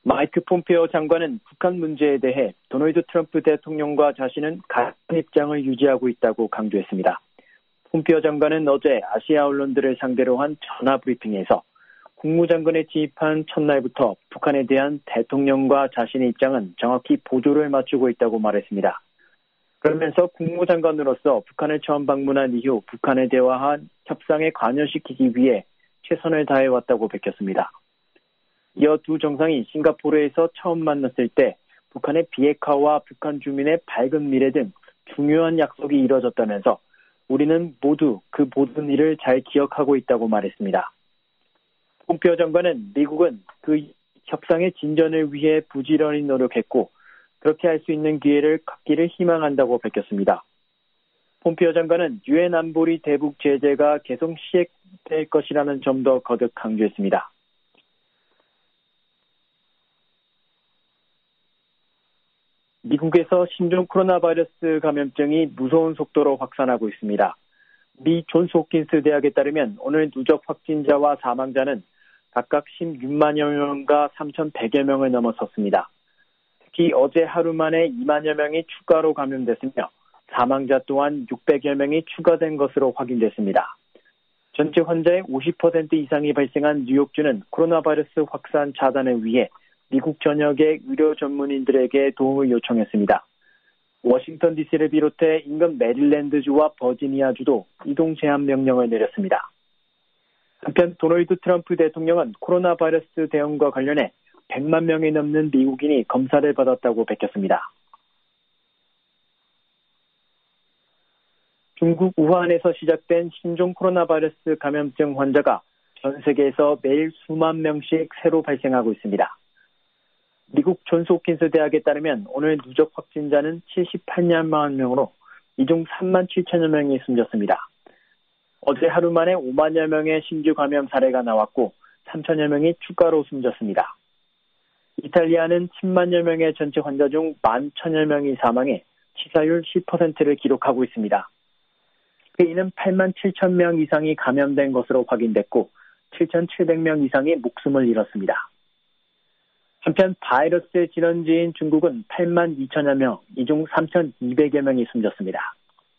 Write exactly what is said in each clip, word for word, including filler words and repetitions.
마이크 폼페오 장관은 북한 문제에 대해 도널드 트럼프 대통령과 자신은 같은 입장을 유지하고 있다고 강조했습니다. 폼페오 장관은 어제 아시아 언론들을 상대로 한 전화 브리핑에서 국무장관에 지입한 첫날부터 북한에 대한 대통령과 자신의 입장은 정확히 보조를 맞추고 있다고 말했습니다. 그러면서 국무장관으로서 북한을 처음 방문한 이후 북한에 대화한 협상에 관여시키기 위해 최선을 다해왔다고 밝혔습니다. 이어 두 정상이 싱가포르에서 처음 만났을 때 북한의 비핵화와 북한 주민의 밝은 미래 등 중요한 약속이 이뤄졌다면서 우리는 모두 그 모든 일을 잘 기억하고 있다고 말했습니다. 폼페오 장관은 미국은 그 협상의 진전을 위해 부지런히 노력했고 그렇게 할 수 있는 기회를 갖기를 희망한다고 밝혔습니다. 폼페오 장관은 유엔 안보리 대북 제재가 계속 시행될 것이라는 점도 거듭 강조했습니다. 미국에서 신종 코로나 바이러스 감염증이 무서운 속도로 확산하고 있습니다. 미 존스 홉킨스 대학에 따르면 오늘 누적 확진자와 사망자는 각각 십육만여 명과 삼천백여 명을 넘어섰습니다. 특히 어제 하루 만에 이만여 명이 추가로 감염됐으며 사망자 또한 육백여 명이 추가된 것으로 확인됐습니다. 전체 환자의 오십 퍼센트 이상이 발생한 뉴욕주는 코로나 바이러스 확산 차단을 위해 미국 전역의 의료 전문인들에게 도움을 요청했습니다. 워싱턴 디씨를 비롯해 인근 메릴랜드주와 버지니아주도 이동 제한 명령을 내렸습니다. 한편 도널드 트럼프 대통령은 코로나 바이러스 대응과 관련해 백만 명이 넘는 미국인이 검사를 받았다고 밝혔습니다. 중국 우한에서 시작된 신종 코로나 바이러스 감염증 환자가 전 세계에서 매일 수만 명씩 새로 발생하고 있습니다. 미국 존스 홉킨스 대학에 따르면 오늘 누적 확진자는 칠십팔만 명으로 이 중 삼만 칠천여 명이 숨졌습니다. 어제 하루 만에 오만여 명의 신규 감염 사례가 나왔고 삼천여 명이 추가로 숨졌습니다. 이탈리아는 십만여 명의 전체 환자 중 만 천여 명이 사망해 치사율 십 퍼센트를 기록하고 있습니다. 스페인은 팔만 칠천 명 이상이 감염된 것으로 확인됐고 칠천칠백 명 이상이 목숨을 잃었습니다. 한편 바이러스의 진원지인 중국은 팔만 이천여 명, 이 중 삼천이백여 명이 숨졌습니다.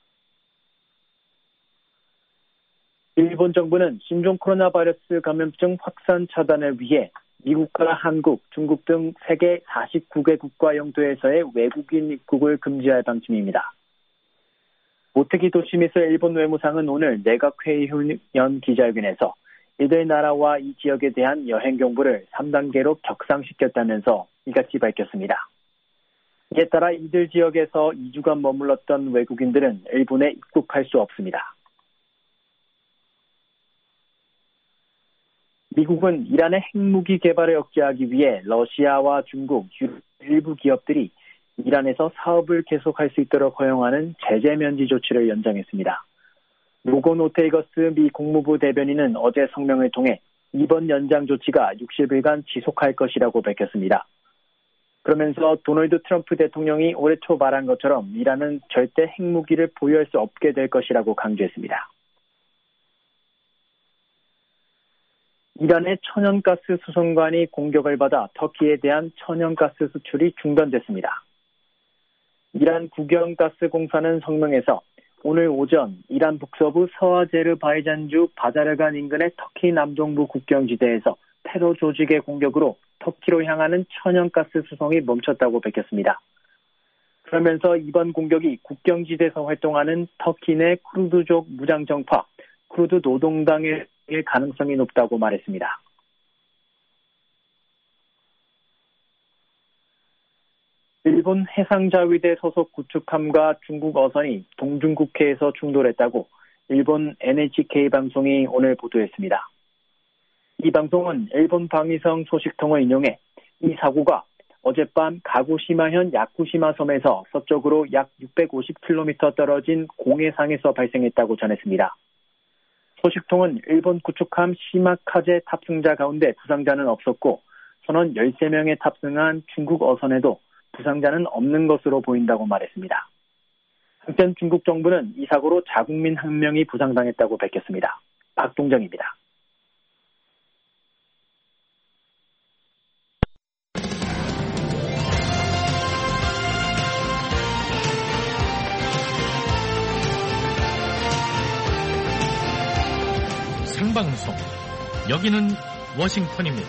일본 정부는 신종 코로나 바이러스 감염증 확산 차단을 위해 미국과 한국, 중국 등 세계 사십구 개 국가 영토에서의 외국인 입국을 금지할 방침입니다. 모테기 도시미스 일본 외무상은 오늘 내각회의 연 기자회견에서 이들 나라와 이 지역에 대한 여행 경보를 삼 단계로 격상시켰다면서 이같이 밝혔습니다. 이에 따라 이들 지역에서 이 주간 머물렀던 외국인들은 일본에 입국할 수 없습니다. 미국은 이란의 핵무기 개발을 억제하기 위해 러시아와 중국, 유럽 일부 기업들이 이란에서 사업을 계속할 수 있도록 허용하는 제재 면제 조치를 연장했습니다. 로건 오테이거스 미 국무부 대변인은 어제 성명을 통해 이번 연장 조치가 육십 일간 지속할 것이라고 밝혔습니다. 그러면서 도널드 트럼프 대통령이 올해 초 말한 것처럼 이란은 절대 핵무기를 보유할 수 없게 될 것이라고 강조했습니다. 이란의 천연가스 수송관이 공격을 받아 터키에 대한 천연가스 수출이 중단됐습니다. 이란 국영가스공사는 성명에서 오늘 오전 이란 북서부 서아제르바이잔주 바자르간 인근의 터키 남동부 국경지대에서 테러 조직의 공격으로 터키로 향하는 천연가스 수송이 멈췄다고 밝혔습니다. 그러면서 이번 공격이 국경지대에서 활동하는 터키 내 쿠르드족 무장정파 쿠르드 노동당의 가능성이 높다고 말했습니다. 일본 해상자위대 소속 구축함과 중국 어선이 동중국해에서 충돌했다고 일본 엔에이치케이 방송이 오늘 보도했습니다. 이 방송은 일본 방위성 소식통을 인용해 이 사고가 어젯밤 가고시마현 야쿠시마 섬에서 서쪽으로 약 육백오십 킬로미터 떨어진 공해상에서 발생했다고 전했습니다. 소식통은 일본 구축함 시마카제 탑승자 가운데 부상자는 없었고 선원 열세 명에 탑승한 중국 어선에도 부상자는 없는 것으로 보인다고 말했습니다. 한편 중국 정부는 이 사고로 자국민 한 명이 부상당했다고 밝혔습니다. 박동정입니다. 생방송, 여기는 워싱턴입니다.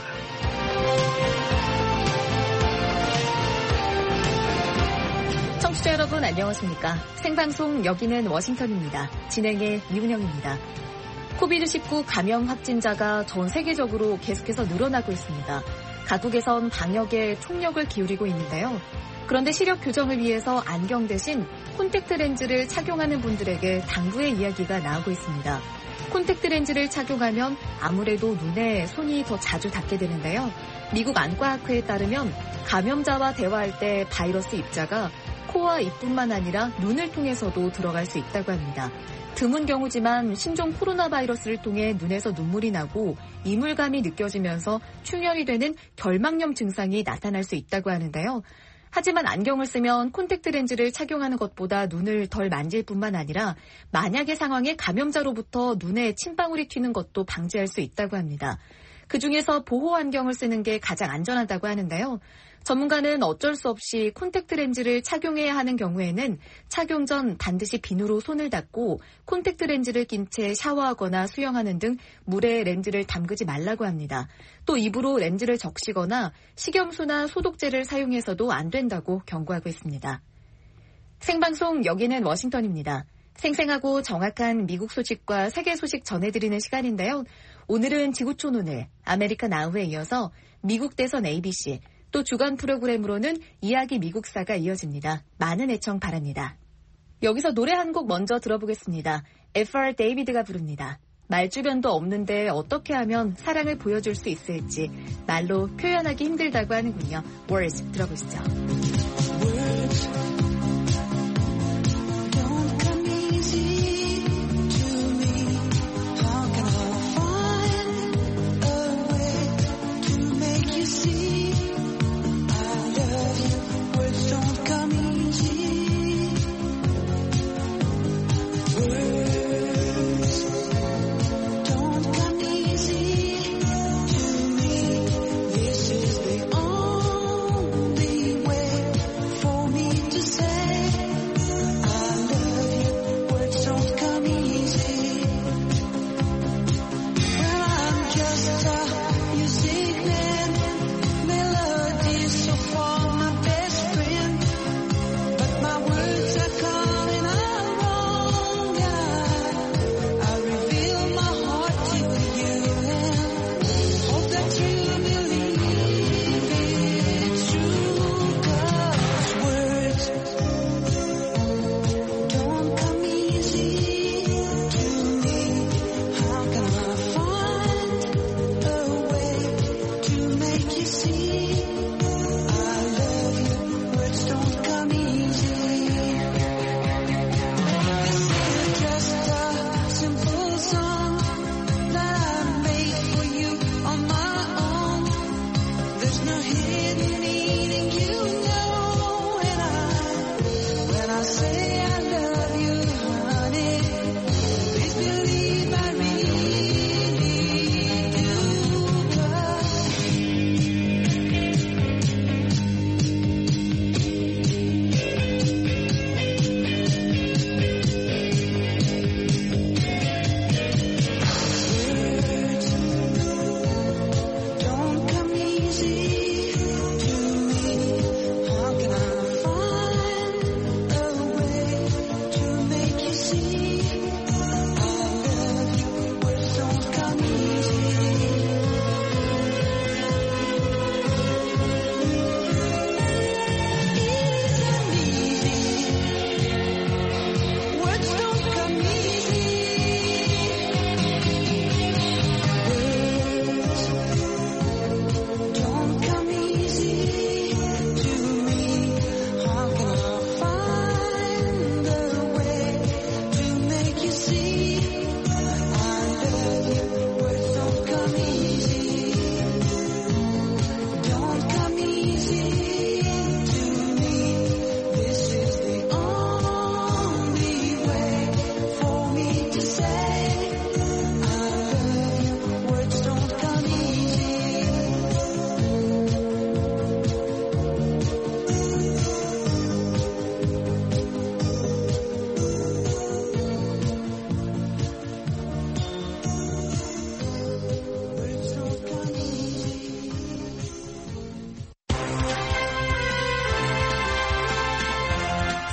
청취자 여러분 안녕하십니까? 생방송 여기는 워싱턴입니다. 진행의 이은영입니다. 코비드 십구 감염 확진자가 전 세계적으로 계속해서 늘어나고 있습니다. 각국에선 방역에 총력을 기울이고 있는데요. 그런데 시력 교정을 위해서 안경 대신 콘택트 렌즈를 착용하는 분들에게 당부의 이야기가 나오고 있습니다. 콘택트 렌즈를 착용하면 아무래도 눈에 손이 더 자주 닿게 되는데요. 미국 안과학회에 따르면 감염자와 대화할 때 바이러스 입자가 코와 입뿐만 아니라 눈을 통해서도 들어갈 수 있다고 합니다. 드문 경우지만 신종 코로나 바이러스를 통해 눈에서 눈물이 나고 이물감이 느껴지면서 충혈이 되는 결막염 증상이 나타날 수 있다고 하는데요. 하지만 안경을 쓰면 콘택트 렌즈를 착용하는 것보다 눈을 덜 만질 뿐만 아니라 만약의 상황에 감염자로부터 눈에 침방울이 튀는 것도 방지할 수 있다고 합니다. 그중에서 보호 안경을 쓰는 게 가장 안전하다고 하는데요. 전문가는 어쩔 수 없이 콘택트 렌즈를 착용해야 하는 경우에는 착용 전 반드시 비누로 손을 닦고 콘택트 렌즈를 낀 채 샤워하거나 수영하는 등 물에 렌즈를 담그지 말라고 합니다. 또 입으로 렌즈를 적시거나 식염수나 소독제를 사용해서도 안 된다고 경고하고 있습니다. 생방송 여기는 워싱턴입니다. 생생하고 정확한 미국 소식과 세계 소식 전해드리는 시간인데요. 오늘은 지구촌 오늘, 아메리카 나우에 이어서 미국 대선 에이비씨, 또 주간 프로그램으로는 이야기 미국사가 이어집니다. 많은 애청 바랍니다. 여기서 노래 한 곡 먼저 들어보겠습니다. 에프알 데이비드가 부릅니다. 말주변도 없는데 어떻게 하면 사랑을 보여줄 수 있을지 말로 표현하기 힘들다고 하는군요. Words 들어보시죠. Words. Just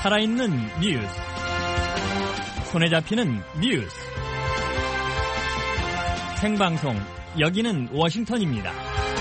살아있는 뉴스, 손에 잡히는 뉴스, 생방송, 여기는 워싱턴입니다.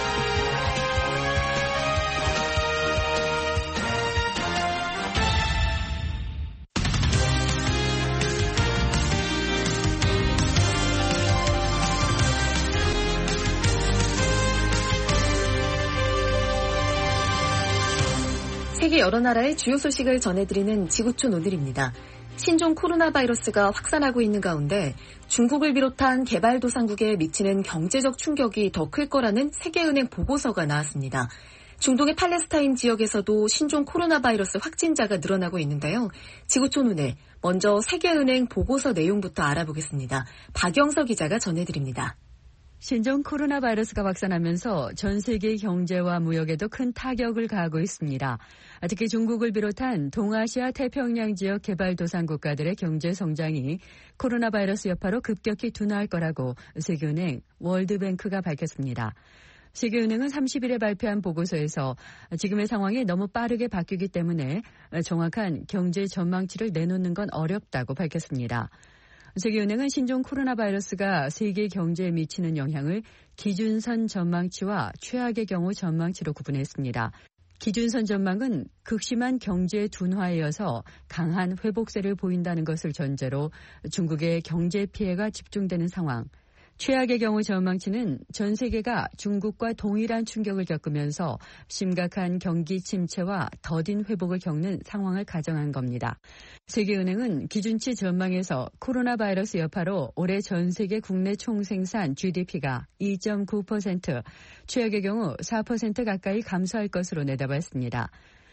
세계 여러 나라의 주요 소식을 전해드리는 지구촌 오늘입니다. 신종 코로나 바이러스가 확산하고 있는 가운데 중국을 비롯한 개발도상국에 미치는 경제적 충격이 더 클 거라는 세계은행 보고서가 나왔습니다. 중동의 팔레스타인 지역에서도 신종 코로나 바이러스 확진자가 늘어나고 있는데요. 지구촌 오늘 먼저 세계은행 보고서 내용부터 알아보겠습니다. 박영서 기자가 전해드립니다. 신종 코로나 바이러스가 확산하면서 전 세계 경제와 무역에도 큰 타격을 가하고 있습니다. 특히 중국을 비롯한 동아시아 태평양 지역 개발도상 국가들의 경제 성장이 코로나 바이러스 여파로 급격히 둔화할 거라고 세계은행, 월드뱅크가 밝혔습니다. 세계은행은 삼십 일에 발표한 보고서에서 지금의 상황이 너무 빠르게 바뀌기 때문에 정확한 경제 전망치를 내놓는 건 어렵다고 밝혔습니다. 세계은행은 신종 코로나 바이러스가 세계 경제에 미치는 영향을 기준선 전망치와 최악의 경우 전망치로 구분했습니다. 기준선 전망은 극심한 경제 둔화에 이어서 강한 회복세를 보인다는 것을 전제로 중국의 경제 피해가 집중되는 상황. 최악의 경우 전망치는 전 세계가 중국과 동일한 충격을 겪으면서 심각한 경기 침체와 더딘 회복을 겪는 상황을 가정한 겁니다. 세계은행은 기준치 전망에서 코로나 바이러스 여파로 올해 전 세계 국내 총생산 지디피가 이 점 구 퍼센트, 최악의 경우 사 퍼센트 가까이 감소할 것으로 내다봤습니다.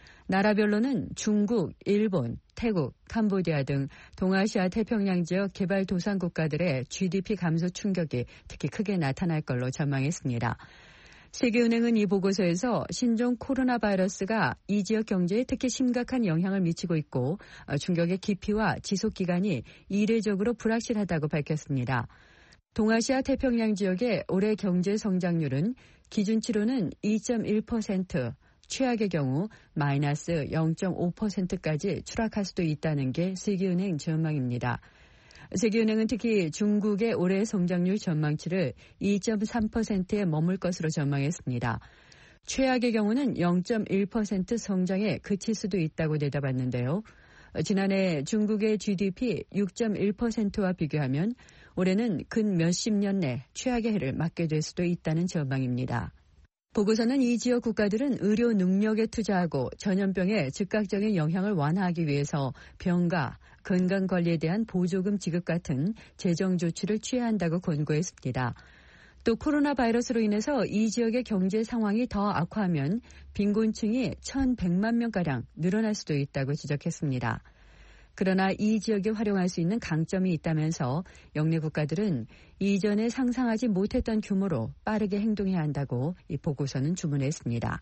나라별로는 중국, 일본, 태국, 캄보디아 등 동아시아 태평양 지역 개발도상 국가들의 지디피 감소 충격이 특히 크게 나타날 걸로 전망했습니다. 세계은행은 이 보고서에서 신종 코로나 바이러스가 이 지역 경제에 특히 심각한 영향을 미치고 있고 충격의 깊이와 지속 기간이 이례적으로 불확실하다고 밝혔습니다. 동아시아 태평양 지역의 올해 경제 성장률은 기준치로는 이 점 일 퍼센트, 최악의 경우 마이너스 영 점 오 퍼센트까지 추락할 수도 있다는 게 세계은행 전망입니다. 세계은행은 특히 중국의 올해 성장률 전망치를 이 점 삼 퍼센트에 머물 것으로 전망했습니다. 최악의 경우는 영 점 일 퍼센트 성장에 그칠 수도 있다고 내다봤는데요. 지난해 중국의 지디피 육 점 일 퍼센트와 비교하면 올해는 근 몇십 년 내 최악의 해를 맞게 될 수도 있다는 전망입니다. 보고서는 이 지역 국가들은 의료 능력에 투자하고 전염병의 즉각적인 영향을 완화하기 위해서 병가, 건강관리에 대한 보조금 지급 같은 재정 조치를 취해야 한다고 권고했습니다. 또 코로나 바이러스로 인해서 이 지역의 경제 상황이 더 악화하면 빈곤층이 천백만 명가량 늘어날 수도 있다고 지적했습니다. 그러나 이 지역에 활용할 수 있는 강점이 있다면서 영내 국가들은 이전에 상상하지 못했던 규모로 빠르게 행동해야 한다고 이 보고서는 주문했습니다.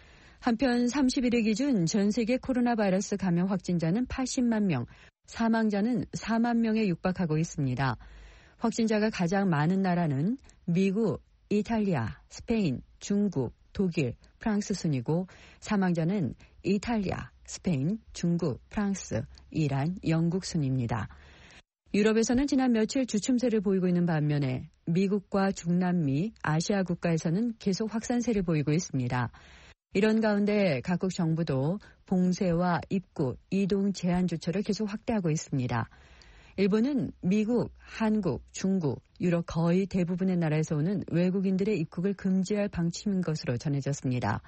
한편 삼십일 일 기준 전 세계 코로나 바이러스 감염 확진자는 팔십만 명, 사망자는 사만 명에 육박하고 있습니다. 확진자가 가장 많은 나라는 미국, 이탈리아, 스페인, 중국, 독일, 프랑스 순이고 사망자는 이탈리아, 스페인, 중국, 프랑스, 이란, 영국 순입니다. 유럽에서는 지난 며칠 주춤세를 보이고 있는 반면에 미국과 중남미, 아시아 국가에서는 계속 확산세를 보이고 있습니다. 이런 가운데 각국 정부도 봉쇄와 입국, 이동 제한 조처를 계속 확대하고 있습니다. 일본은 미국, 한국, 중국, 유럽 거의 대부분의 나라에서 오는 외국인들의 입국을 금지할 방침인 것으로 전해졌습니다.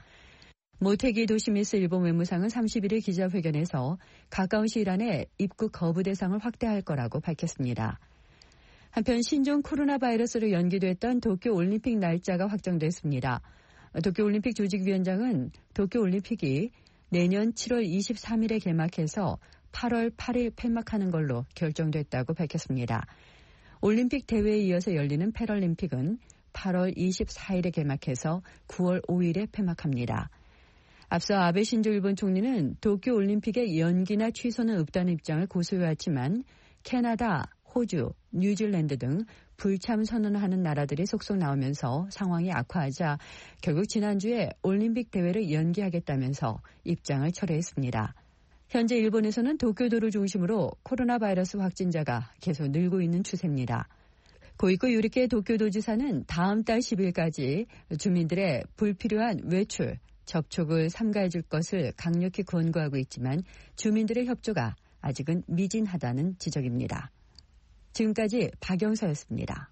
모테기 도시미스 일본 외무상은 삼십일 일 기자회견에서 가까운 시일 안에 입국 거부 대상을 확대할 거라고 밝혔습니다. 한편 신종 코로나 바이러스로 연기됐던 도쿄올림픽 날짜가 확정됐습니다. 도쿄올림픽 조직위원장은 도쿄올림픽이 내년 칠월 이십삼일에 개막해서 팔월 팔일 폐막하는 걸로 결정됐다고 밝혔습니다. 올림픽 대회에 이어서 열리는 패럴림픽은 팔월 이십사일에 개막해서 구월 오일에 폐막합니다. 앞서 아베 신조 일본 총리는 도쿄올림픽의 연기나 취소는 없다는 입장을 고수해왔지만 캐나다, 호주, 뉴질랜드 등 불참 선언을 하는 나라들이 속속 나오면서 상황이 악화하자 결국 지난주에 올림픽 대회를 연기하겠다면서 입장을 철회했습니다. 현재 일본에서는 도쿄도를 중심으로 코로나 바이러스 확진자가 계속 늘고 있는 추세입니다. 고이코 유리케 도쿄도지사는 다음 달 십 일까지 주민들의 불필요한 외출, 접촉을 삼가해줄 것을 강력히 권고하고 있지만 주민들의 협조가 아직은 미진하다는 지적입니다. 지금까지 박영서였습니다.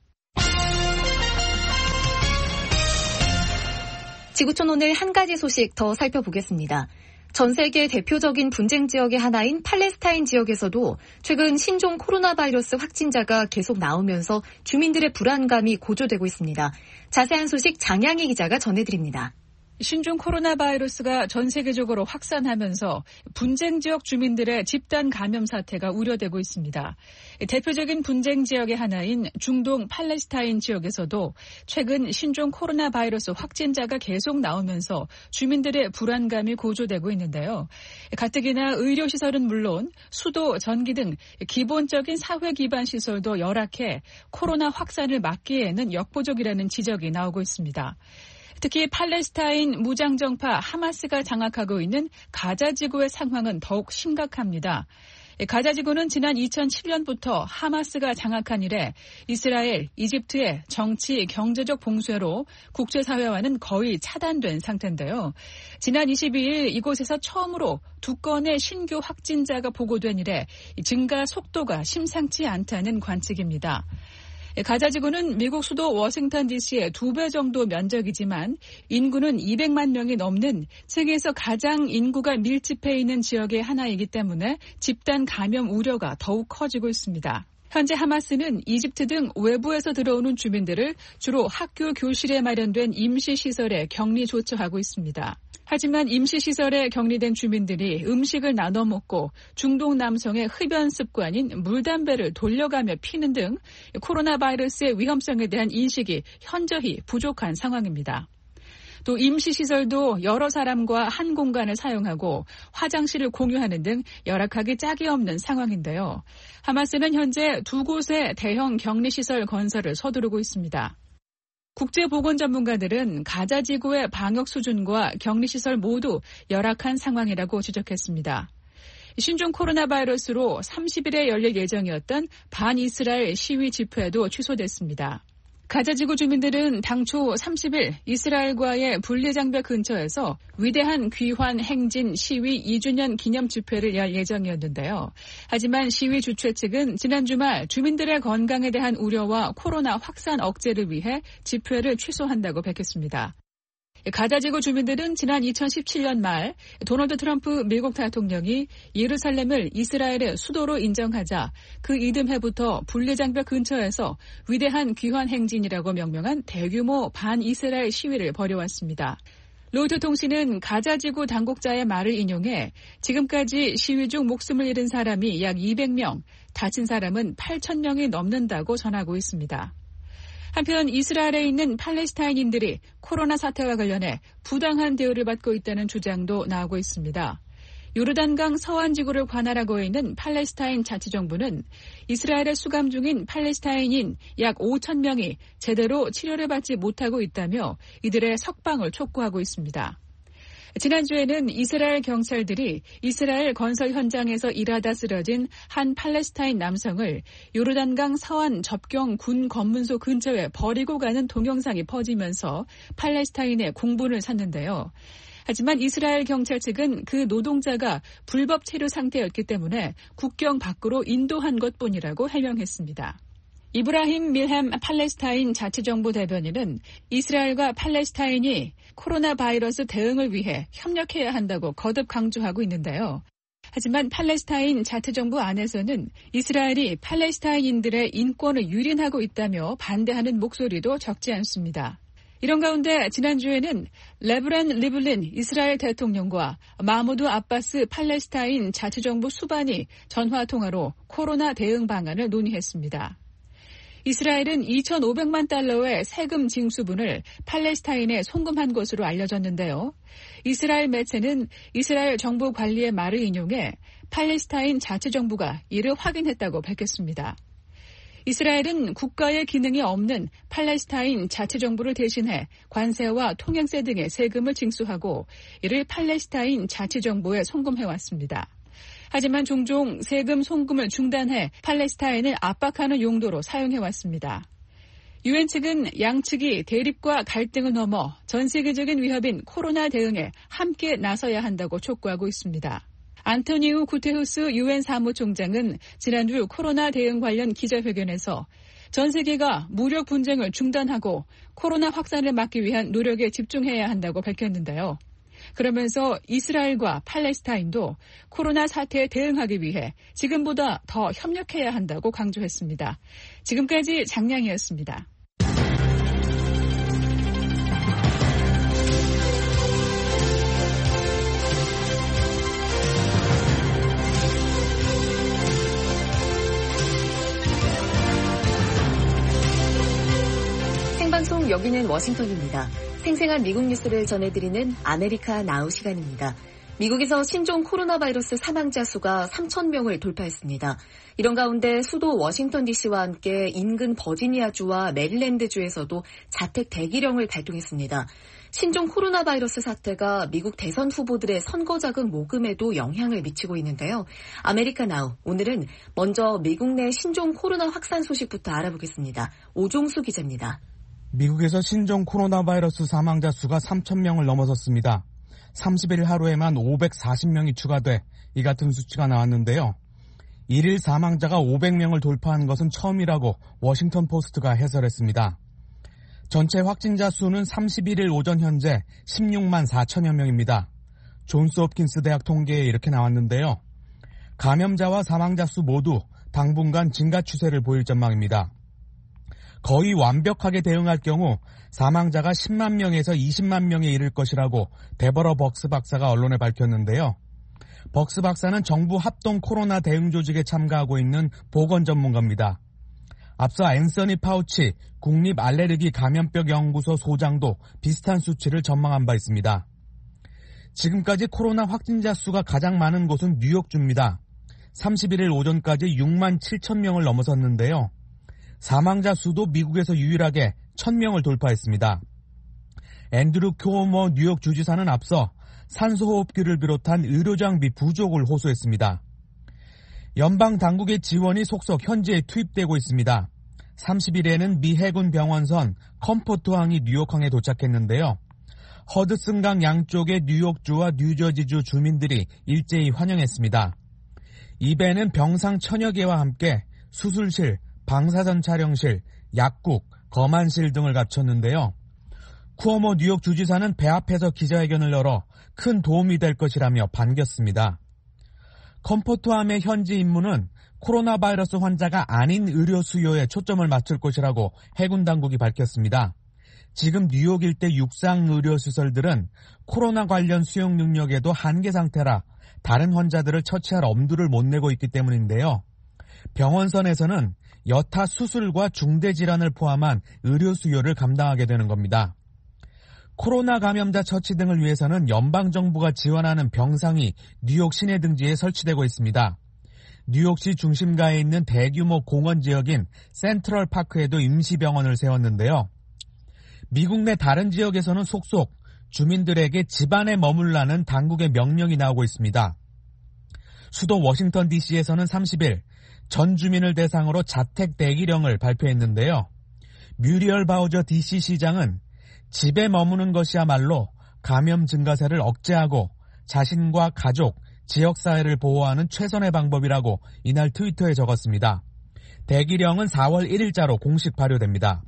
지구촌 오늘 한 가지 소식 더 살펴보겠습니다. 전 세계 대표적인 분쟁 지역의 하나인 팔레스타인 지역에서도 최근 신종 코로나 바이러스 확진자가 계속 나오면서 주민들의 불안감이 고조되고 있습니다. 자세한 소식 장양희 기자가 전해드립니다. 신종 코로나 바이러스가 전 세계적으로 확산하면서 분쟁 지역 주민들의 집단 감염 사태가 우려되고 있습니다. 대표적인 분쟁 지역의 하나인 중동 팔레스타인 지역에서도 최근 신종 코로나 바이러스 확진자가 계속 나오면서 주민들의 불안감이 고조되고 있는데요. 가뜩이나 의료시설은 물론 수도, 전기 등 기본적인 사회 기반 시설도 열악해 코로나 확산을 막기에는 역부족이라는 지적이 나오고 있습니다. 특히 팔레스타인 무장정파 하마스가 장악하고 있는 가자지구의 상황은 더욱 심각합니다. 가자지구는 지난 이천칠 년부터 하마스가 장악한 이래 이스라엘, 이집트의 정치, 경제적 봉쇄로 국제사회와는 거의 차단된 상태인데요. 지난 이십이 일 이곳에서 처음으로 두 건의 신규 확진자가 보고된 이래 증가 속도가 심상치 않다는 관측입니다. 가자지구는 미국 수도 워싱턴 디씨의 두 배 정도 면적이지만 인구는 이백만 명이 넘는 세계에서 가장 인구가 밀집해 있는 지역의 하나이기 때문에 집단 감염 우려가 더욱 커지고 있습니다. 현재 하마스는 이집트 등 외부에서 들어오는 주민들을 주로 학교 교실에 마련된 임시시설에 격리 조처하고 있습니다. 하지만 임시시설에 격리된 주민들이 음식을 나눠 먹고 중동 남성의 흡연 습관인 물담배를 돌려가며 피는 등 코로나 바이러스의 위험성에 대한 인식이 현저히 부족한 상황입니다. 또 임시시설도 여러 사람과 한 공간을 사용하고 화장실을 공유하는 등 열악하기 짝이 없는 상황인데요. 하마스는 현재 두 곳의 대형 격리시설 건설을 서두르고 있습니다. 국제보건 전문가들은 가자지구의 방역 수준과 격리시설 모두 열악한 상황이라고 지적했습니다. 신종 코로나 바이러스로 삼십 일에 열릴 예정이었던 반이스라엘 시위 집회도 취소됐습니다. 가자지구 주민들은 당초 삼십 일 이스라엘과의 분리장벽 근처에서 위대한 귀환 행진 시위 이 주년 기념 집회를 열 예정이었는데요. 하지만 시위 주최 측은 지난 주말 주민들의 건강에 대한 우려와 코로나 확산 억제를 위해 집회를 취소한다고 밝혔습니다. 가자지구 주민들은 지난 이천십칠 년 말 도널드 트럼프 미국 대통령이 예루살렘을 이스라엘의 수도로 인정하자 그 이듬해부터 분리장벽 근처에서 위대한 귀환 행진이라고 명명한 대규모 반이스라엘 시위를 벌여왔습니다. 로이터 통신은 가자지구 당국자의 말을 인용해 지금까지 시위 중 목숨을 잃은 사람이 약 이백 명, 다친 사람은 팔천 명이 넘는다고 전하고 있습니다. 한편 이스라엘에 있는 팔레스타인인들이 코로나 사태와 관련해 부당한 대우를 받고 있다는 주장도 나오고 있습니다. 요르단강 서안지구를 관할하고 있는 팔레스타인 자치정부는 이스라엘에 수감 중인 팔레스타인인 약 오천 명이 제대로 치료를 받지 못하고 있다며 이들의 석방을 촉구하고 있습니다. 지난주에는 이스라엘 경찰들이 이스라엘 건설 현장에서 일하다 쓰러진 한 팔레스타인 남성을 요르단강 서안 접경 군 검문소 근처에 버리고 가는 동영상이 퍼지면서 팔레스타인의 공분을 샀는데요. 하지만 이스라엘 경찰 측은 그 노동자가 불법 체류 상태였기 때문에 국경 밖으로 인도한 것뿐이라고 해명했습니다. 이브라힘 밀햄 팔레스타인 자치정부 대변인은 이스라엘과 팔레스타인이 코로나 바이러스 대응을 위해 협력해야 한다고 거듭 강조하고 있는데요. 하지만 팔레스타인 자치정부 안에서는 이스라엘이 팔레스타인인들의 인권을 유린하고 있다며 반대하는 목소리도 적지 않습니다. 이런 가운데 지난주에는 레브란 리블린 이스라엘 대통령과 마무드 아바스 팔레스타인 자치정부 수반이 전화통화로 코로나 대응 방안을 논의했습니다. 이스라엘은 이천오백만 달러의 세금 징수분을 팔레스타인에 송금한 것으로 알려졌는데요. 이스라엘 매체는 이스라엘 정부 관리의 말을 인용해 팔레스타인 자치정부가 이를 확인했다고 밝혔습니다. 이스라엘은 국가의 기능이 없는 팔레스타인 자치정부를 대신해 관세와 통행세 등의 세금을 징수하고 이를 팔레스타인 자치정부에 송금해왔습니다. 하지만 종종 세금 송금을 중단해 팔레스타인을 압박하는 용도로 사용해왔습니다. 유엔 측은 양측이 대립과 갈등을 넘어 전 세계적인 위협인 코로나 대응에 함께 나서야 한다고 촉구하고 있습니다. 안토니우 구테후스 유엔 사무총장은 지난주 코로나 대응 관련 기자회견에서 전 세계가 무력 분쟁을 중단하고 코로나 확산을 막기 위한 노력에 집중해야 한다고 밝혔는데요. 그러면서 이스라엘과 팔레스타인도 코로나 사태에 대응하기 위해 지금보다 더 협력해야 한다고 강조했습니다. 지금까지 장량이었습니다. 생방송 여기는 워싱턴입니다. 생생한 미국 뉴스를 전해드리는 아메리카 나우 시간입니다. 미국에서 신종 코로나 바이러스 사망자 수가 삼천 명을 돌파했습니다. 이런 가운데 수도 워싱턴 디씨와 함께 인근 버지니아주와 메릴랜드주에서도 자택 대기령을 발동했습니다. 신종 코로나 바이러스 사태가 미국 대선 후보들의 선거자금 모금에도 영향을 미치고 있는데요. 아메리카 나우, 오늘은 먼저 미국 내 신종 코로나 확산 소식부터 알아보겠습니다. 오종수 기자입니다. 미국에서 신종 코로나 바이러스 사망자 수가 삼천 명을 넘어섰습니다. 삼십 일 하루에만 오백사십 명이 추가돼 이 같은 수치가 나왔는데요. 일일 사망자가 오백 명을 돌파한 것은 처음이라고 워싱턴 포스트가 해설했습니다. 전체 확진자 수는 삼십일 일 오전 현재 십육만 사천여 명입니다. 존스 홉킨스 대학 통계에 이렇게 나왔는데요. 감염자와 사망자 수 모두 당분간 증가 추세를 보일 전망입니다. 거의 완벽하게 대응할 경우 사망자가 십만 명에서 이십만 명에 이를 것이라고 데버러 벅스 박사가 언론에 밝혔는데요. 벅스 박사는 정부 합동 코로나 대응 조직에 참가하고 있는 보건 전문가입니다. 앞서 앤서니 파우치 국립 알레르기 감염병 연구소 소장도 비슷한 수치를 전망한 바 있습니다. 지금까지 코로나 확진자 수가 가장 많은 곳은 뉴욕주입니다. 삼십일 일 오전까지 육만 칠천 명을 넘어섰는데요. 사망자 수도 미국에서 유일하게 천 명을 돌파했습니다. 앤드루 큐오모 뉴욕 주지사는 앞서 산소호흡기를 비롯한 의료장비 부족을 호소했습니다. 연방 당국의 지원이 속속 현지에 투입되고 있습니다. 삼십 일에는 미 해군 병원선 컴포트항이 뉴욕항에 도착했는데요. 허드슨강 양쪽의 뉴욕주와 뉴저지주 주민들이 일제히 환영했습니다. 이 배는 병상 천여 개와 함께 수술실, 방사선 촬영실, 약국, 검안실 등을 갖췄는데요. 쿠오모 뉴욕 주지사는 배 앞에서 기자회견을 열어 큰 도움이 될 것이라며 반겼습니다. 컴포트함의 현지 임무는 코로나 바이러스 환자가 아닌 의료 수요에 초점을 맞출 것이라고 해군 당국이 밝혔습니다. 지금 뉴욕 일대 육상 의료시설들은 코로나 관련 수용 능력에도 한계 상태라 다른 환자들을 처치할 엄두를 못 내고 있기 때문인데요. 병원선에서는 여타 수술과 중대 질환을 포함한 의료 수요를 감당하게 되는 겁니다. 코로나 감염자 처치 등을 위해서는 연방정부가 지원하는 병상이 뉴욕 시내 등지에 설치되고 있습니다. 뉴욕시 중심가에 있는 대규모 공원 지역인 센트럴 파크에도 임시병원을 세웠는데요. 미국 내 다른 지역에서는 속속 주민들에게 집안에 머물라는 당국의 명령이 나오고 있습니다. 수도 워싱턴 디씨에서는 삼십 일 전 주민을 대상으로 자택 대기령을 발표했는데요. 뮤리얼 바우저 디씨 시장은 집에 머무는 것이야말로 감염 증가세를 억제하고 자신과 가족, 지역사회를 보호하는 최선의 방법이라고 이날 트위터에 적었습니다. 대기령은 사월 일일자로 공식 발효됩니다.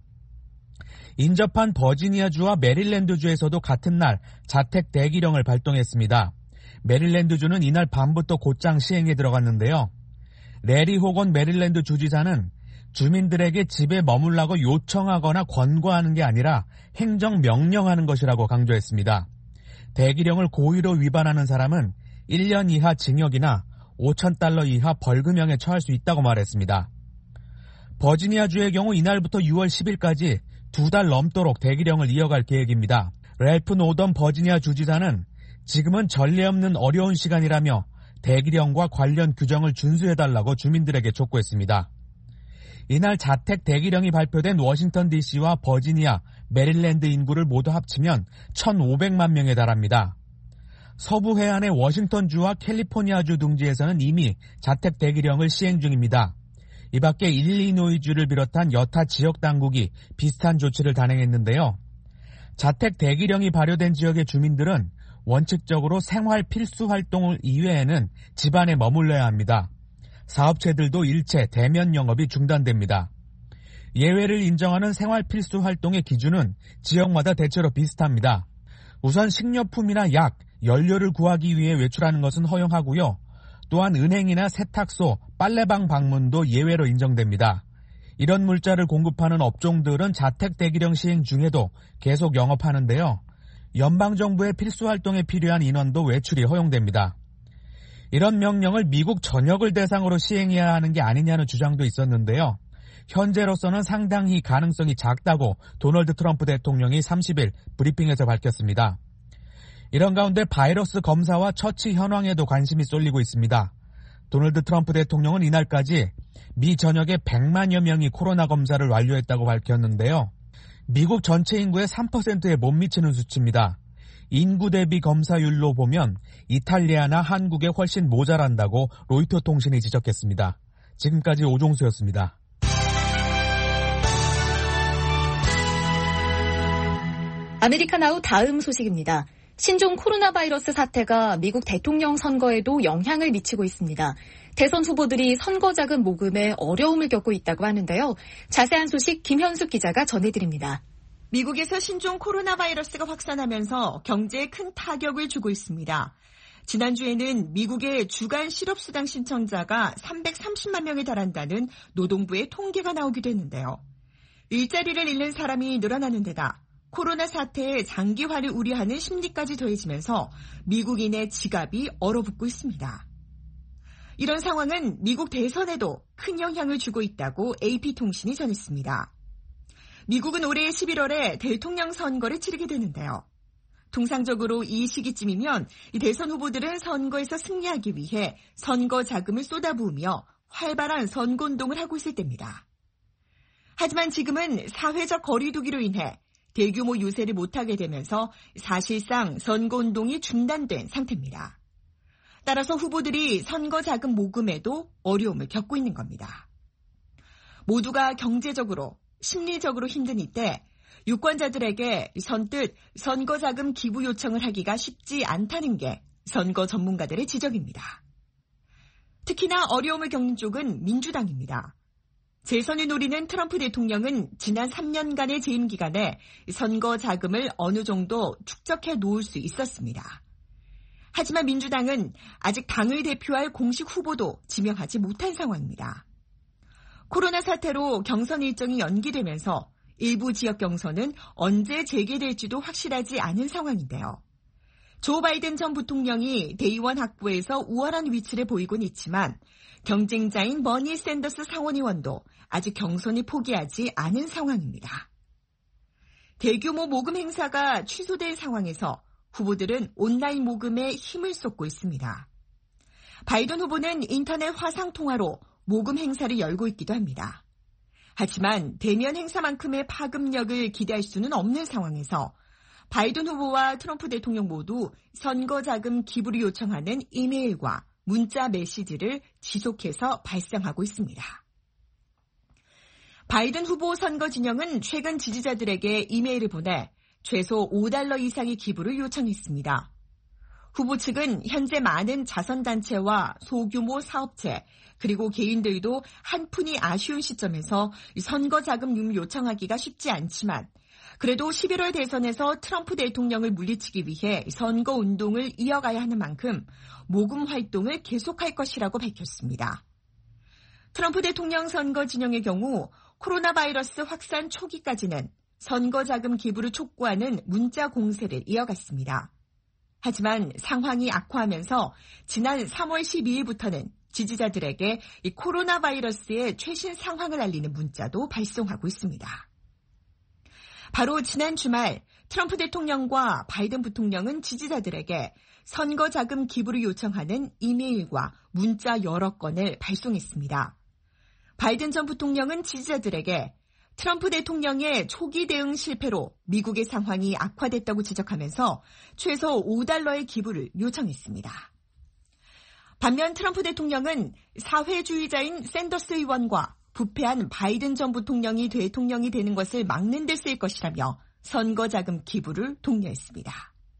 인접한 버지니아주와 메릴랜드주에서도 같은 날 자택 대기령을 발동했습니다. 메릴랜드주는 이날 밤부터 곧장 시행에 들어갔는데요. 레리 호건 메릴랜드 주지사는 주민들에게 집에 머물라고 요청하거나 권고하는 게 아니라 행정명령하는 것이라고 강조했습니다. 대기령을 고의로 위반하는 사람은 일 년 이하 징역이나 오천 달러 이하 벌금형에 처할 수 있다고 말했습니다. 버지니아주의 경우 이날부터 유월 십일까지 두 달 넘도록 대기령을 이어갈 계획입니다. 랠프 노던 버지니아 주지사는 지금은 전례 없는 어려운 시간이라며 대기령과 관련 규정을 준수해달라고 주민들에게 촉구했습니다. 이날 자택 대기령이 발표된 워싱턴 디씨와 버지니아, 메릴랜드 인구를 모두 합치면 천오백만 명에 달합니다. 서부 해안의 워싱턴주와 캘리포니아주 등지에서는 이미 자택 대기령을 시행 중입니다. 이 밖에 일리노이주를 비롯한 여타 지역 당국이 비슷한 조치를 단행했는데요. 자택 대기령이 발효된 지역의 주민들은 원칙적으로 생활 필수 활동을 이외에는 집안에 머물러야 합니다. 사업체들도 일체 대면 영업이 중단됩니다. 예외를 인정하는 생활 필수 활동의 기준은 지역마다 대체로 비슷합니다. 우선 식료품이나 약, 연료를 구하기 위해 외출하는 것은 허용하고요. 또한 은행이나 세탁소, 빨래방 방문도 예외로 인정됩니다. 이런 물자를 공급하는 업종들은 자택 대기령 시행 중에도 계속 영업하는데요. 연방정부의 필수 활동에 필요한 인원도 외출이 허용됩니다. 이런 명령을 미국 전역을 대상으로 시행해야 하는 게 아니냐는 주장도 있었는데요. 현재로서는 상당히 가능성이 작다고 도널드 트럼프 대통령이 삼십일 브리핑에서 밝혔습니다. 이런 가운데 바이러스 검사와 처치 현황에도 관심이 쏠리고 있습니다. 도널드 트럼프 대통령은 이날까지 미 전역에 백만여 명이 코로나 검사를 완료했다고 밝혔는데요. 미국 전체 인구의 삼 퍼센트에 못 미치는 수치입니다. 인구 대비 검사율로 보면 이탈리아나 한국에 훨씬 모자란다고 로이터 통신이 지적했습니다. 지금까지 오종수였습니다. 아메리카나우 다음 소식입니다. 신종 코로나 바이러스 사태가 미국 대통령 선거에도 영향을 미치고 있습니다. 대선 후보들이 선거 자금 모금에 어려움을 겪고 있다고 하는데요. 자세한 소식 김현숙 기자가 전해드립니다. 미국에서 신종 코로나 바이러스가 확산하면서 경제에 큰 타격을 주고 있습니다. 지난주에는 미국의 주간 실업수당 신청자가 삼백삼십만 명에 달한다는 노동부의 통계가 나오기도 했는데요. 일자리를 잃는 사람이 늘어나는 데다 코로나 사태의 장기화를 우려하는 심리까지 더해지면서 미국인의 지갑이 얼어붙고 있습니다. 이런 상황은 미국 대선에도 큰 영향을 주고 있다고 에이피통신이 전했습니다. 미국은 올해 십일월에 대통령 선거를 치르게 되는데요. 통상적으로 이 시기쯤이면 이 대선 후보들은 선거에서 승리하기 위해 선거 자금을 쏟아부으며 활발한 선거운동을 하고 있을 때입니다. 하지만 지금은 사회적 거리 두기로 인해 대규모 유세를 못하게 되면서 사실상 선거운동이 중단된 상태입니다. 따라서 후보들이 선거 자금 모금에도 어려움을 겪고 있는 겁니다. 모두가 경제적으로, 심리적으로 힘든 이때 유권자들에게 선뜻 선거 자금 기부 요청을 하기가 쉽지 않다는 게 선거 전문가들의 지적입니다. 특히나 어려움을 겪는 쪽은 민주당입니다. 재선을 노리는 트럼프 대통령은 지난 삼 년간의 재임 기간에 선거 자금을 어느 정도 축적해 놓을 수 있었습니다. 하지만 민주당은 아직 당을 대표할 공식 후보도 지명하지 못한 상황입니다. 코로나 사태로 경선 일정이 연기되면서 일부 지역 경선은 언제 재개될지도 확실하지 않은 상황인데요. 조 바이든 전 부통령이 대의원 확보에서 우월한 위치를 보이곤 있지만 경쟁자인 버니 샌더스 상원의원도 아직 경선을 포기하지 않은 상황입니다. 대규모 모금 행사가 취소된 상황에서 후보들은 온라인 모금에 힘을 쏟고 있습니다. 바이든 후보는 인터넷 화상통화로 모금 행사를 열고 있기도 합니다. 하지만 대면 행사만큼의 파급력을 기대할 수는 없는 상황에서 바이든 후보와 트럼프 대통령 모두 선거 자금 기부를 요청하는 이메일과 문자 메시지를 지속해서 발송하고 있습니다. 바이든 후보 선거 진영은 최근 지지자들에게 이메일을 보내 최소 오 달러 이상의 기부를 요청했습니다. 후보 측은 현재 많은 자선단체와 소규모 사업체 그리고 개인들도 한 푼이 아쉬운 시점에서 선거 자금 유무 요청하기가 쉽지 않지만 그래도 십일월 대선에서 트럼프 대통령을 물리치기 위해 선거 운동을 이어가야 하는 만큼 모금 활동을 계속할 것이라고 밝혔습니다. 트럼프 대통령 선거 진영의 경우 코로나 바이러스 확산 초기까지는 선거 자금 기부를 촉구하는 문자 공세를 이어갔습니다. 하지만 상황이 악화하면서 지난 삼월 십이일부터는 지지자들에게 이 코로나 바이러스의 최신 상황을 알리는 문자도 발송하고 있습니다. 바로 지난 주말 트럼프 대통령과 바이든 부통령은 지지자들에게 선거 자금 기부를 요청하는 이메일과 문자 여러 건을 발송했습니다. 바이든 전 부통령은 지지자들에게 트럼프 대통령의 초기 대응 실패로 미국의 상황이 악화됐다고 지적하면서 최소 오 달러의 기부를 요청했습니다. 반면 트럼프 대통령은 사회주의자인 샌더스 의원과 부패한 바이든 전 부통령이 대통령이 되는 것을 막는 데 쓸 것이라며 선거자금 기부를 독려했습니다.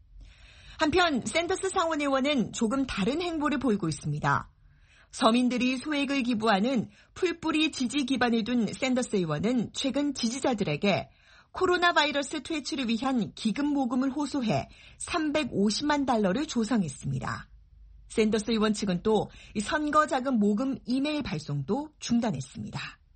한편 샌더스 상원의원은 조금 다른 행보를 보이고 있습니다. 서민들이 소액을 기부하는 풀뿌리 지지 기반을 둔 샌더스 의원은 최근 지지자들에게 코로나 바이러스 퇴치를 위한 기금 모금을 호소해 삼백오십만 달러를 조성했습니다. 샌더스 의원 측은 또 선거자금 모금 이메일 발송도 중단했습니다.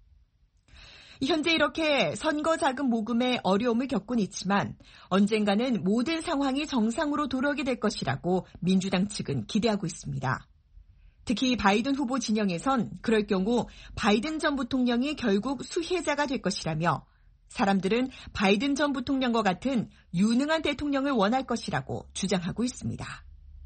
현재 이렇게 선거자금 모금에 어려움을 겪고는 있지만 언젠가는 모든 상황이 정상으로 돌아오게 될 것이라고 민주당 측은 기대하고 있습니다. 특히 바이든 후보 진영에선 그럴 경우 바이든 전 부통령이 결국 수혜자가 될 것이라며 사람들은 바이든 전 부통령과 같은 유능한 대통령을 원할 것이라고 주장하고 있습니다.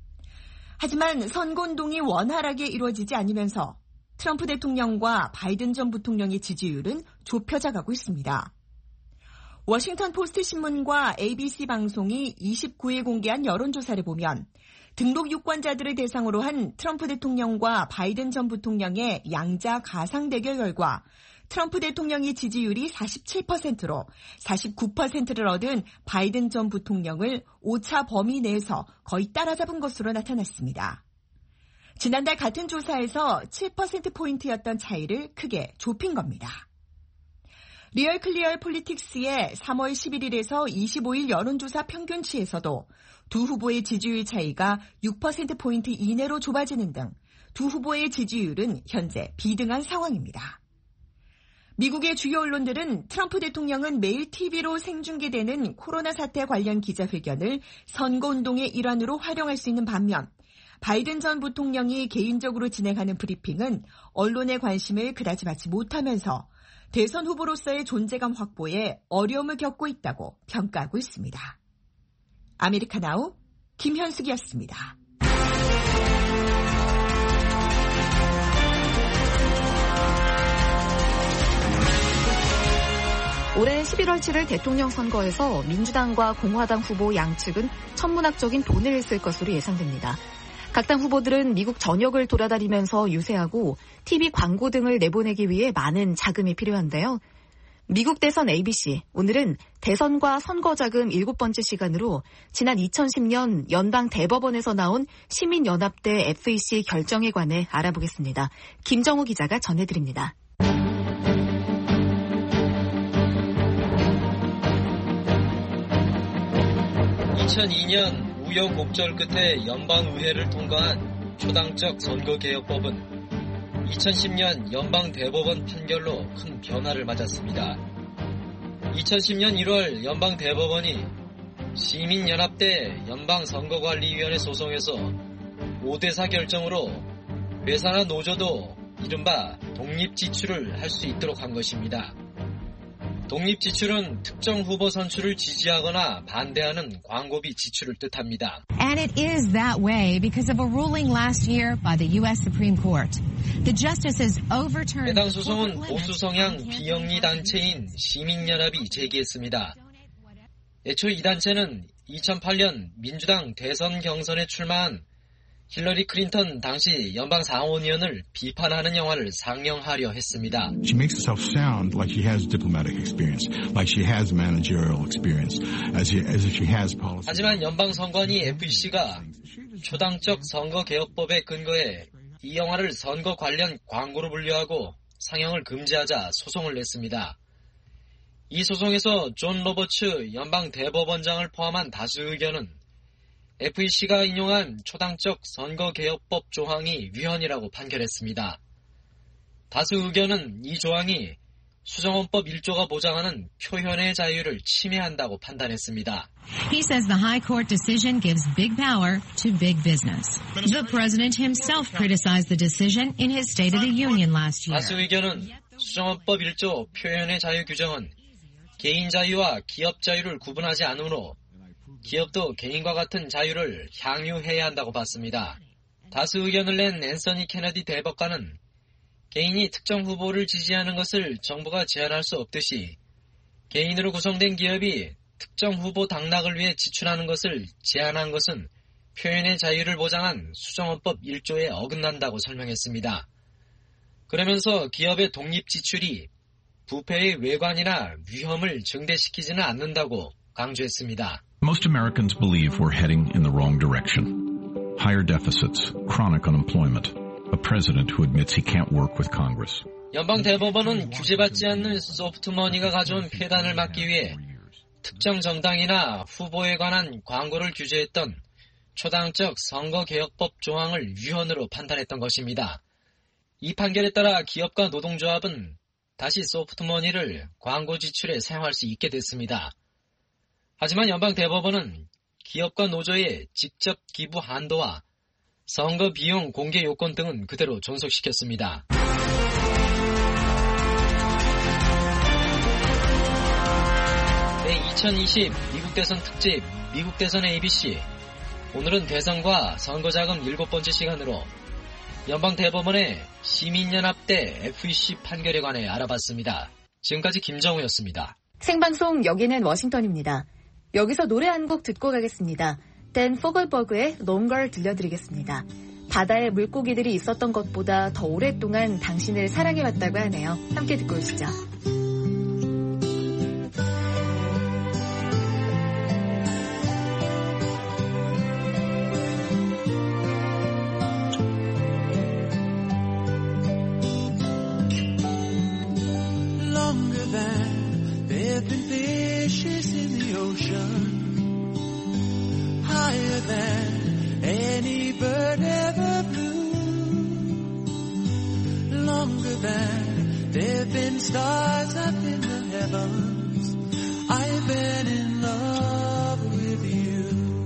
하지만 선거운동이 원활하게 이루어지지 않으면서 트럼프 대통령과 바이든 전 부통령의 지지율은 좁혀져가고 있습니다. 워싱턴 포스트 신문과 에이비씨 방송이 이십구 일 공개한 여론조사를 보면 등록 유권자들을 대상으로 한 트럼프 대통령과 바이든 전 부통령의 양자 가상 대결 결과 트럼프 대통령의 지지율이 사십칠 퍼센트로 사십구 퍼센트를 얻은 바이든 전 부통령을 오차 범위 내에서 거의 따라잡은 것으로 나타났습니다. 지난달 같은 조사에서 칠 퍼센트포인트였던 차이를 크게 좁힌 겁니다. 리얼 클리어 폴리틱스의 삼월 십일일에서 이십오일 여론조사 평균치에서도 두 후보의 지지율 차이가 육 퍼센트포인트 이내로 좁아지는 등 두 후보의 지지율은 현재 비등한 상황입니다. 미국의 주요 언론들은 트럼프 대통령은 매일 티비로 생중계되는 코로나 사태 관련 기자회견을 선거운동의 일환으로 활용할 수 있는 반면 바이든 전 부통령이 개인적으로 진행하는 브리핑은 언론의 관심을 그다지 받지 못하면서 대선 후보로서의 존재감 확보에 어려움을 겪고 있다고 평가하고 있습니다. 아메리카나우 김현숙이었습니다. 올해 십일월 칠일 대통령 선거에서 민주당과 공화당 후보 양측은 천문학적인 돈을 쓸 것으로 예상됩니다. 각 당 후보들은 미국 전역을 돌아다니면서 유세하고 티비 광고 등을 내보내기 위해 많은 자금이 필요한데요. 미국 대선 에이비씨, 오늘은 대선과 선거자금 일곱 번째 시간으로 지난 이천십 년 연방 대법원에서 나온 시민연합대 에프이씨 결정에 관해 알아보겠습니다. 김정우 기자가 전해드립니다. 이천이 년 우여곡절 끝에 연방의회를 통과한 초당적 선거개혁법은 이천십 년 연방대법원 판결로 큰 변화를 맞았습니다. 이천십 년 일월 연방대법원이 시민연합대 연방선거관리위원회 소송에서 오 대 사 결정으로 회사나 노조도 이른바 독립지출을 할 수 있도록 한 것입니다. 독립지출은 특정 후보 선출을 지지하거나 반대하는 광고비 지출을 뜻합니다. And it is that way because of a ruling last year by the U S Supreme Court. The justices overturned 해당 소송은 보수 성향 비영리 단체인 시민연합이 제기했습니다. 애초 이 단체는 이천팔 년 민주당 대선 경선에 출마한 힐러리 클린턴 당시 연방 상원의원을 비판하는 영화를 상영하려 했습니다. She makes herself sound like she has diplomatic experience, like she has managerial experience, as, she, as if she has policy. 하지만 연방 선관위 에프이씨가 초당적 선거개혁법에 근거해 이 영화를 선거 관련 광고로 분류하고 상영을 금지하자 소송을 냈습니다. 이 소송에서 존 로버츠 연방 대법원장을 포함한 다수 의견은 에프이씨가 인용한 초당적 선거개혁법 조항이 위헌이라고 판결했습니다. 다수 의견은 이 조항이 수정헌법 일 조가 보장하는 표현의 자유를 침해한다고 판단했습니다. He says the High Court decision gives big power to big business. The president himself criticized the decision in his State of the Union last year. 다수 의견은 수정헌법 일 조 표현의 자유 규정은 개인 자유와 기업 자유를 구분하지 않으므로 기업도 개인과 같은 자유를 향유해야 한다고 봤습니다. 다수 의견을 낸 앤서니 케네디 대법관은 개인이 특정 후보를 지지하는 것을 정부가 제한할 수 없듯이 개인으로 구성된 기업이 특정 후보 당락을 위해 지출하는 것을 제한한 것은 표현의 자유를 보장한 수정헌법 일 조에 어긋난다고 설명했습니다. 그러면서 기업의 독립 지출이 부패의 외관이나 위험을 증대시키지는 않는다고 강조했습니다. Most Americans believe we're heading in the wrong direction. Higher deficits, chronic unemployment, a president who admits he can't work with Congress. 연방 대법원은 규제받지 않는 소프트머니가 가져온 폐단을 막기 위해 특정 정당이나 후보에 관한 광고를 규제했던 초당적 선거개혁법 조항을 위헌으로 판단했던 것입니다. 이 판결에 따라 기업과 노동조합은 다시 소프트머니를 광고 지출에 사용할 수 있게 됐습니다. 하지만 연방 대법원은 기업과 노조의 직접 기부 한도와 선거 비용 공개 요건 등은 그대로 존속시켰습니다. 네, 이천이십 미국 대선 특집 미국 대선 에이비씨. 오늘은 대선과 선거자금 일곱 번째 시간으로 연방 대법원의 시민연합 대 에프이씨 판결에 관해 알아봤습니다. 지금까지 김정우였습니다. 생방송 여기는 워싱턴입니다. 여기서 노래 한 곡 듣고 가겠습니다. 댄 포글버그의 Longer 들려드리겠습니다. 바다에 물고기들이 있었던 것보다 더 오랫동안 당신을 사랑해왔다고 하네요. 함께 듣고 오시죠. Stars up in the heavens, I've been in love with you.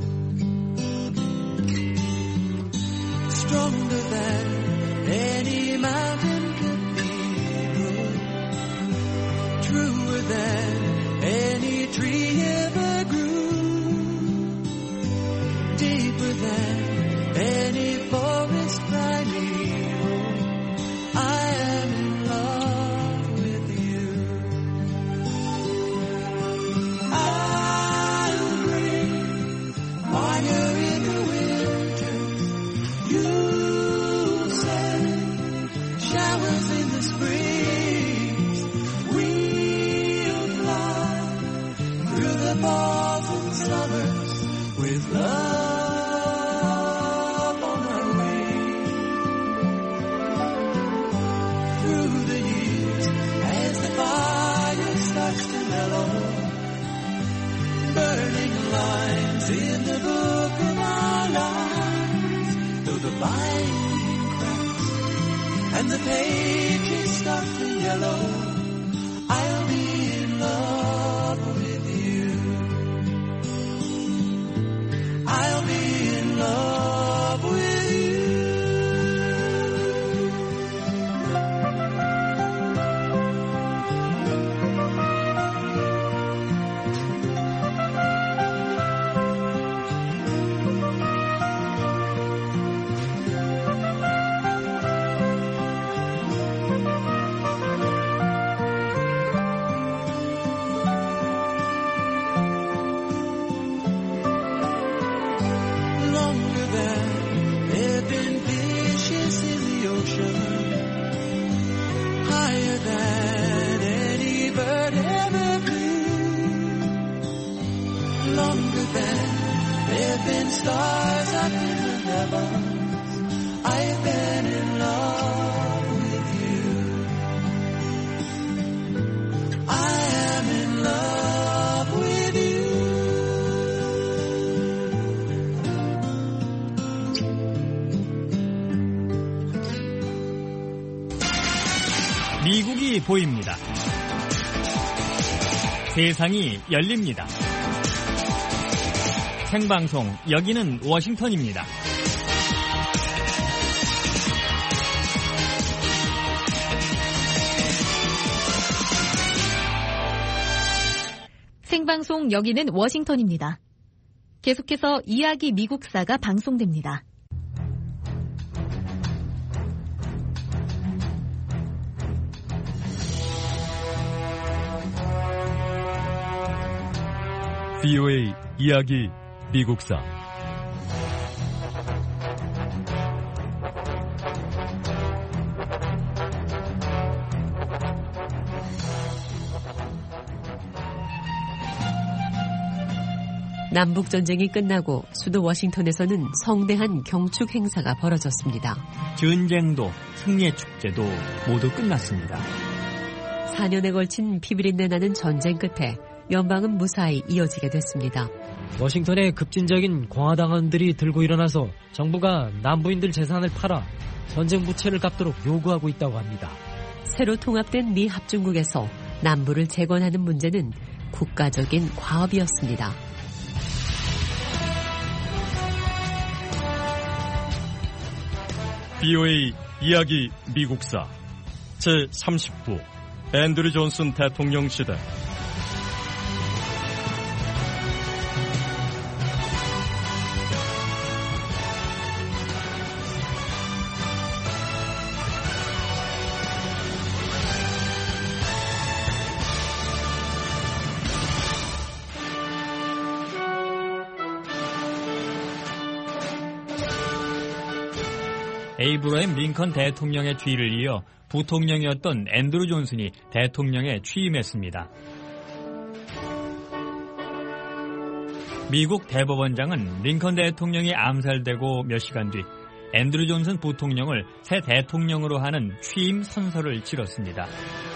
Stronger than any mountain cathedral, truer than any tree ever grew, deeper than any forest primeval. I am in love. With love on our way, through the years as the fire starts to mellow, burning lines in the book of our lives, though the binding cracks and the pages start to yellow, I'll be in love with you. I'll be in love with you. Stars up in the heavens, I've been in love with you. I am in love with you. 미국이 보입니다. 세상이 열립니다. 생방송 여기는 워싱턴입니다. 생방송 여기는 워싱턴입니다. 계속해서 이야기 미국사가 방송됩니다. 비오에이 이야기 미국사 남북전쟁이 끝나고 수도 워싱턴에서는 성대한 경축 행사가 벌어졌습니다. 전쟁도 승리의 축제도 모두 끝났습니다. 사 년에 걸친 피비린내 나는 전쟁 끝에 연방은 무사히 이어지게 됐습니다. 워싱턴에 급진적인 공화당원들이 들고 일어나서 정부가 남부인들 재산을 팔아 전쟁 부채를 갚도록 요구하고 있다고 합니다. 새로 통합된 미 합중국에서 남부를 재건하는 문제는 국가적인 과업이었습니다. 비오에이 이야기 미국사 제삼십 부 앤드류 존슨 대통령 시대. 에이브러햄 링컨 대통령의 뒤를 이어 부통령이었던 앤드루 존슨이 대통령에 취임했습니다. 미국 대법원장은 링컨 대통령이 암살되고 몇 시간 뒤 앤드루 존슨 부통령을 새 대통령으로 하는 취임 선서를 치렀습니다.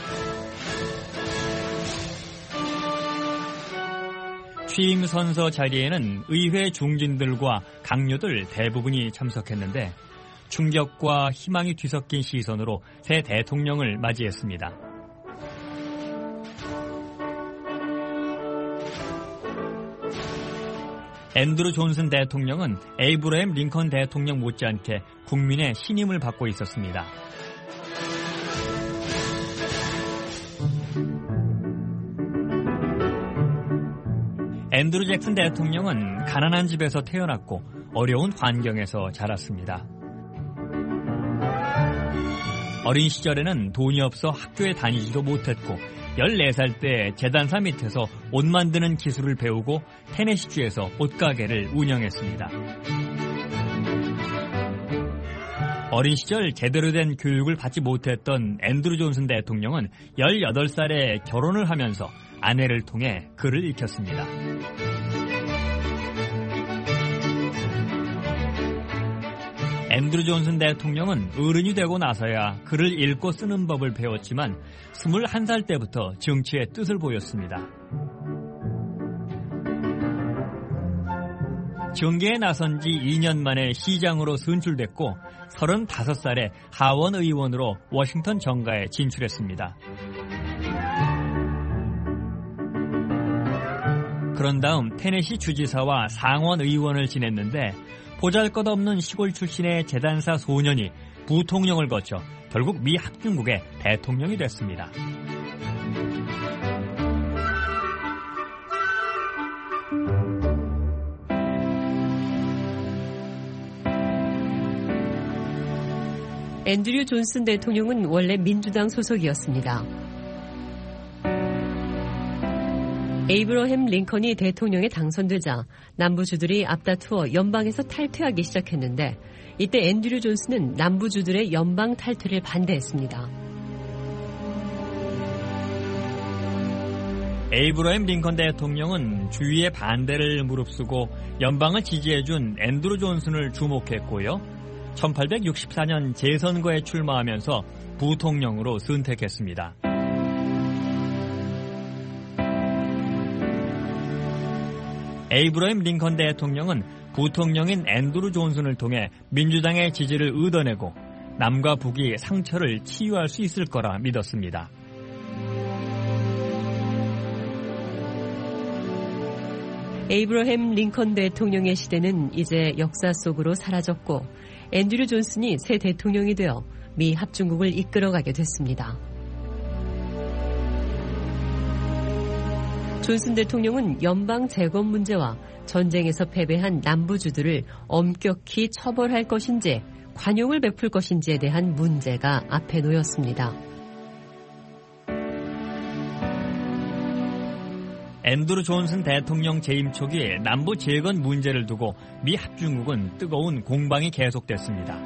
취임 선서 자리에는 의회 중진들과 강요들 대부분이 참석했는데 충격과 희망이 뒤섞인 시선으로 새 대통령을 맞이했습니다. 앤드루 존슨 대통령은 에이브러햄 링컨 대통령 못지않게 국민의 신임을 받고 있었습니다. 앤드루 잭슨 대통령은 가난한 집에서 태어났고 어려운 환경에서 자랐습니다. 어린 시절에는 돈이 없어 학교에 다니지도 못했고 열네 살 때 재단사 밑에서 옷 만드는 기술을 배우고 테네시주에서 옷가게를 운영했습니다. 어린 시절 제대로 된 교육을 받지 못했던 앤드루 존슨 대통령은 열여덟 살에 결혼을 하면서 아내를 통해 글을 익혔습니다. 앤드루 존슨 대통령은 어른이 되고 나서야 글을 읽고 쓰는 법을 배웠지만 스물한 살 때부터 정치의 뜻을 보였습니다. 정계에 나선 지 이 년 만에 시장으로 선출됐고 서른다섯 살에 하원 의원으로 워싱턴 정가에 진출했습니다. 그런 다음 테네시 주지사와 상원 의원을 지냈는데 보잘것없는 시골 출신의 재단사 소년이 부통령을 거쳐 결국 미 합중국의 대통령이 됐습니다. 앤드류 존슨 대통령은 원래 민주당 소속이었습니다. 에이브러햄 링컨이 대통령에 당선되자 남부주들이 앞다투어 연방에서 탈퇴하기 시작했는데 이때 앤드류 존슨은 남부주들의 연방 탈퇴를 반대했습니다. 에이브러햄 링컨 대통령은 주위의 반대를 무릅쓰고 연방을 지지해준 앤드루 존슨을 주목했고요. 천팔백육십사 년 재선거에 출마하면서 부통령으로 선택했습니다. 에이브러햄 링컨 대통령은 부통령인 앤드루 존슨을 통해 민주당의 지지를 얻어내고 남과 북이 상처를 치유할 수 있을 거라 믿었습니다. 에이브러햄 링컨 대통령의 시대는 이제 역사 속으로 사라졌고 앤드류 존슨이 새 대통령이 되어 미 합중국을 이끌어가게 됐습니다. 존슨 대통령은 연방 재건 문제와 전쟁에서 패배한 남부주들을 엄격히 처벌할 것인지 관용을 베풀 것인지에 대한 문제가 앞에 놓였습니다. 앤드루 존슨 대통령 재임 초기 남부 재건 문제를 두고 미 합중국은 뜨거운 공방이 계속됐습니다.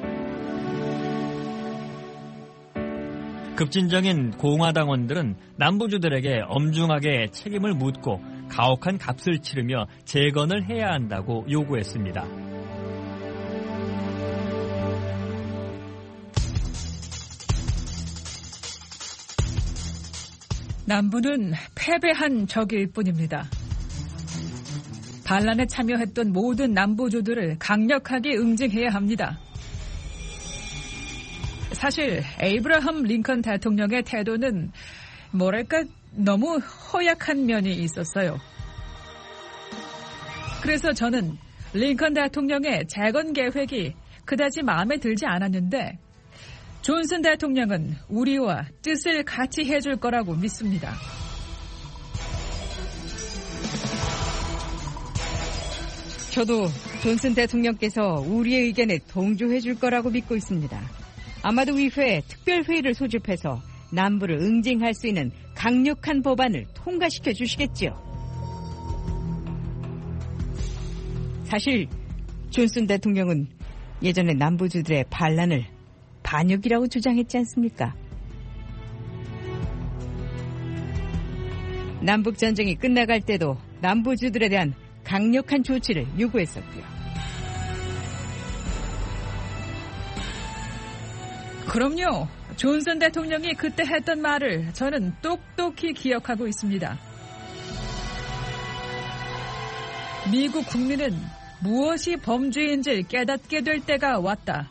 급진적인 공화당원들은 남부주들에게 엄중하게 책임을 묻고 가혹한 값을 치르며 재건을 해야 한다고 요구했습니다. 남부는 패배한 적일 뿐입니다. 반란에 참여했던 모든 남부주들을 강력하게 응징해야 합니다. 사실 에이브러함 링컨 대통령의 태도는 뭐랄까 너무 허약한 면이 있었어요. 그래서 저는 링컨 대통령의 재건 계획이 그다지 마음에 들지 않았는데 존슨 대통령은 우리와 뜻을 같이 해줄 거라고 믿습니다. 저도 존슨 대통령께서 우리의 의견에 동조해 줄 거라고 믿고 있습니다. 아마도 의회에 특별회의를 소집해서 남부를 응징할 수 있는 강력한 법안을 통과시켜 주시겠지요. 사실 존슨 대통령은 예전에 남부주들의 반란을 반역이라고 주장했지 않습니까? 남북전쟁이 끝나갈 때도 남부주들에 대한 강력한 조치를 요구했었고요. 그럼요. 존슨 대통령이 그때 했던 말을 저는 똑똑히 기억하고 있습니다. 미국 국민은 무엇이 범죄인지 깨닫게 될 때가 왔다.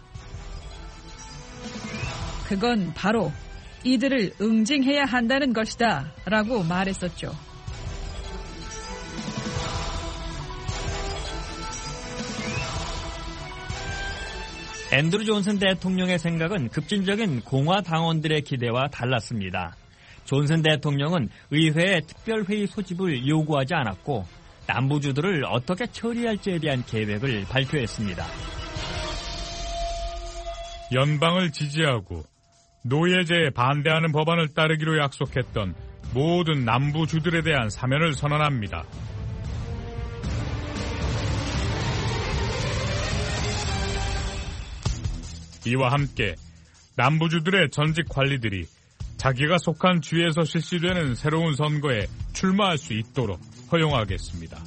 그건 바로 이들을 응징해야 한다는 것이다 라고 말했었죠. 앤드루 존슨 대통령의 생각은 급진적인 공화당원들의 기대와 달랐습니다. 존슨 대통령은 의회에 특별회의 소집을 요구하지 않았고 남부주들을 어떻게 처리할지에 대한 계획을 발표했습니다. 연방을 지지하고 노예제에 반대하는 법안을 따르기로 약속했던 모든 남부주들에 대한 사면을 선언합니다. 이와 함께 남부주들의 전직 관리들이 자기가 속한 주에서 실시되는 새로운 선거에 출마할 수 있도록 허용하겠습니다.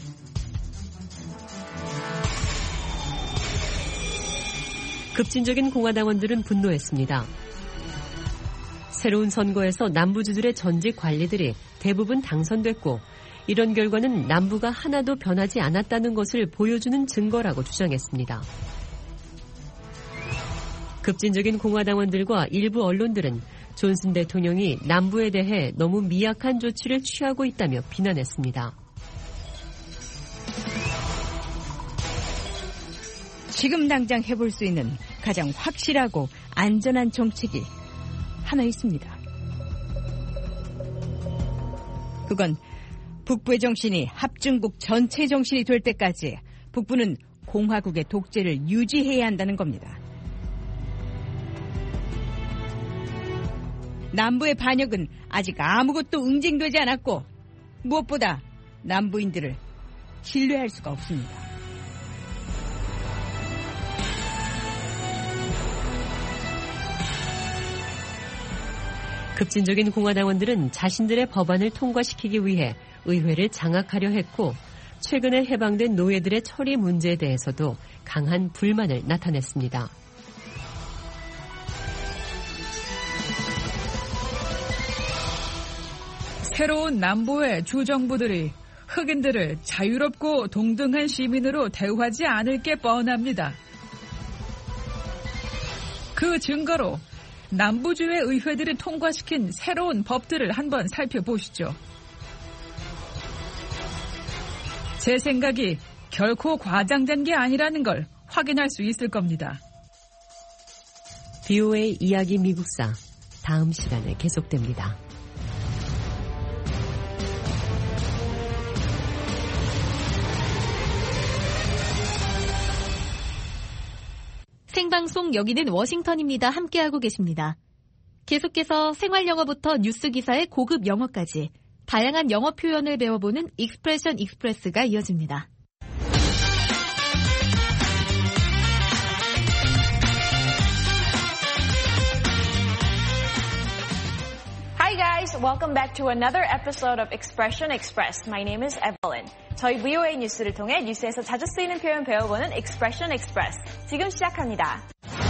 급진적인 공화당원들은 분노했습니다. 새로운 선거에서 남부주들의 전직 관리들이 대부분 당선됐고 이런 결과는 남부가 하나도 변하지 않았다는 것을 보여주는 증거라고 주장했습니다. 급진적인 공화당원들과 일부 언론들은 존슨 대통령이 남부에 대해 너무 미약한 조치를 취하고 있다며 비난했습니다. 지금 당장 해볼 수 있는 가장 확실하고 안전한 정책이 하나 있습니다. 그건 북부의 정신이 합중국 전체 정신이 될 때까지 북부는 공화국의 독재를 유지해야 한다는 겁니다. 남부의 반역은 아직 아무것도 응징되지 않았고 무엇보다 남부인들을 신뢰할 수가 없습니다. 급진적인 공화당원들은 자신들의 법안을 통과시키기 위해 의회를 장악하려 했고 최근에 해방된 노예들의 처리 문제에 대해서도 강한 불만을 나타냈습니다. 새로운 남부의 주정부들이 흑인들을 자유롭고 동등한 시민으로 대우하지 않을 게 뻔합니다. 그 증거로 남부주의 의회들이 통과시킨 새로운 법들을 한번 살펴보시죠. 제 생각이 결코 과장된 게 아니라는 걸 확인할 수 있을 겁니다. 비오에이 이야기 미국사 다음 시간에 계속됩니다. 생방송 여기는 워싱턴입니다. 함께하고 계십니다. 계속해서 생활영어부터 뉴스 기사의 고급 영어까지 다양한 영어 표현을 배워보는 익스프레션 익스프레스가 이어집니다. Hi guys, welcome back to another episode of Expression Express. My name is Evelyn. 저희 브이오에이 뉴스를 통해 뉴스에서 자주 쓰이는 표현 배워보는 Expression Express. 지금 시작합니다.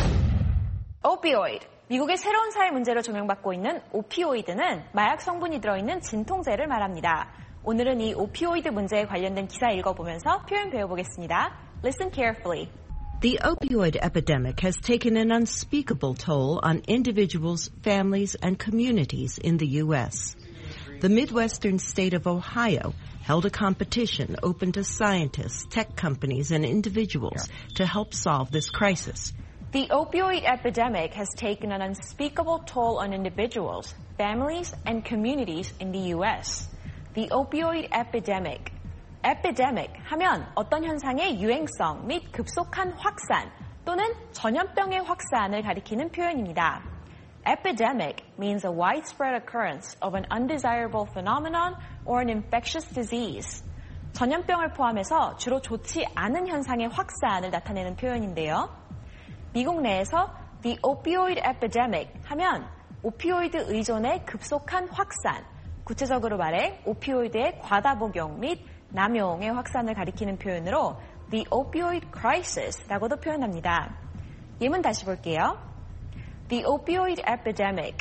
Opioid. 미국의 새로운 사회 문제로 조명받고 있는 오피오이드는 마약 성분이 들어있는 진통제를 말합니다. 오늘은 이 오피오이드 문제에 관련된 기사 읽어보면서 표현 배워보겠습니다. Listen carefully. The opioid epidemic has taken an unspeakable toll on individuals, families, and communities in the U S. The Midwestern state of Ohio held a competition open to scientists, tech companies, and individuals to help solve this crisis. The opioid epidemic has taken an unspeakable toll on individuals, families, and communities in the U S. The opioid epidemic. epidemic 하면 어떤 현상의 유행성 및 급속한 확산 또는 전염병의 확산을 가리키는 표현입니다. Epidemic means a widespread occurrence of an undesirable phenomenon or an infectious disease. 전염병을 포함해서 주로 좋지 않은 현상의 확산을 나타내는 표현인데요. 미국 내에서 the opioid epidemic 하면 오피오이드 의존의 급속한 확산, 구체적으로 말해 오피오이드의 과다 복용 및 남용의 확산을 가리키는 표현으로 the opioid crisis라고도 표현합니다. 예문 다시 볼게요. The opioid epidemic,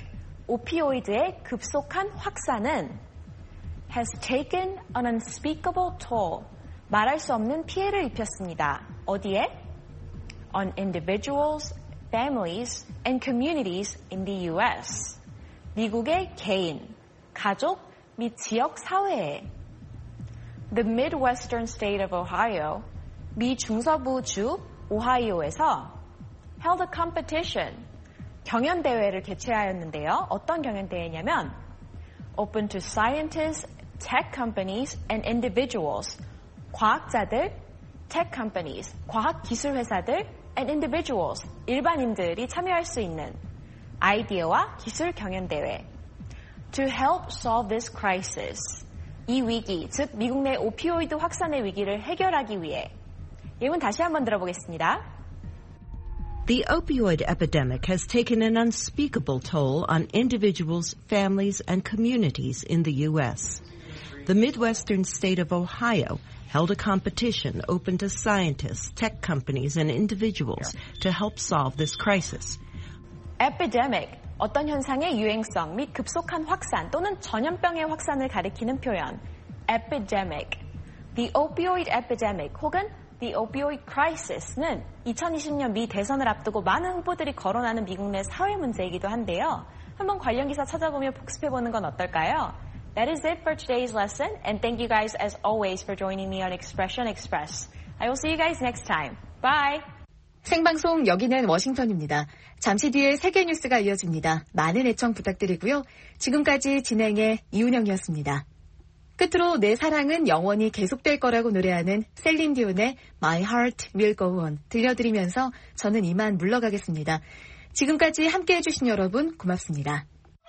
오피오이드의 급속한 확산은 has taken an unspeakable toll, 말할 수 없는 피해를 입혔습니다. 어디에? On individuals, families, and communities in the U S. 미국의 개인, 가족 및 지역 사회에. The Midwestern state of Ohio, 미 중서부 주 오하이오에서 held a competition, 경연대회를 개최하였는데요. 어떤 경연대회냐면 open to scientists, tech companies, and individuals, 과학자들, tech companies, 과학기술회사들, and individuals, 일반인들이 참여할 수 있는 아이디어와 기술 경연대회. To help solve this crisis, 이 위기, 즉 미국 내 오피오이드 확산의 위기를 해결하기 위해. 예문 다시 한번 들어보겠습니다. The opioid epidemic has taken an unspeakable toll on individuals, families, and communities in the U S. The Midwestern state of Ohio held a competition open to scientists, tech companies, and individuals to help solve this crisis. Epidemic, 어떤 현상의 유행성 및 급속한 확산 또는 전염병의 확산을 가리키는 표현. Epidemic. The opioid epidemic 혹은 The opioid crisis는 이천이십 년 미 대선을 앞두고 많은 후보들이 거론하는 미국 내 사회 문제이기도 한데요. 한번 관련 기사 찾아보며 복습해보는 건 어떨까요? That is it for today's lesson, and thank you guys as always for joining me on Expression Express. I will see you guys next time. Bye! 생방송 여기는 워싱턴입니다. 잠시 뒤에 세계 뉴스가 이어집니다. 많은 애청 부탁드리고요. 지금까지 진행의 이은영이었습니다. 끝으로 내 사랑은 영원히 계속될 거라고 노래하는 셀린 디온의 My Heart Will Go On 들려드리면서 저는 이만 물러가겠습니다. 지금까지 함께해 주신 여러분 고맙습니다.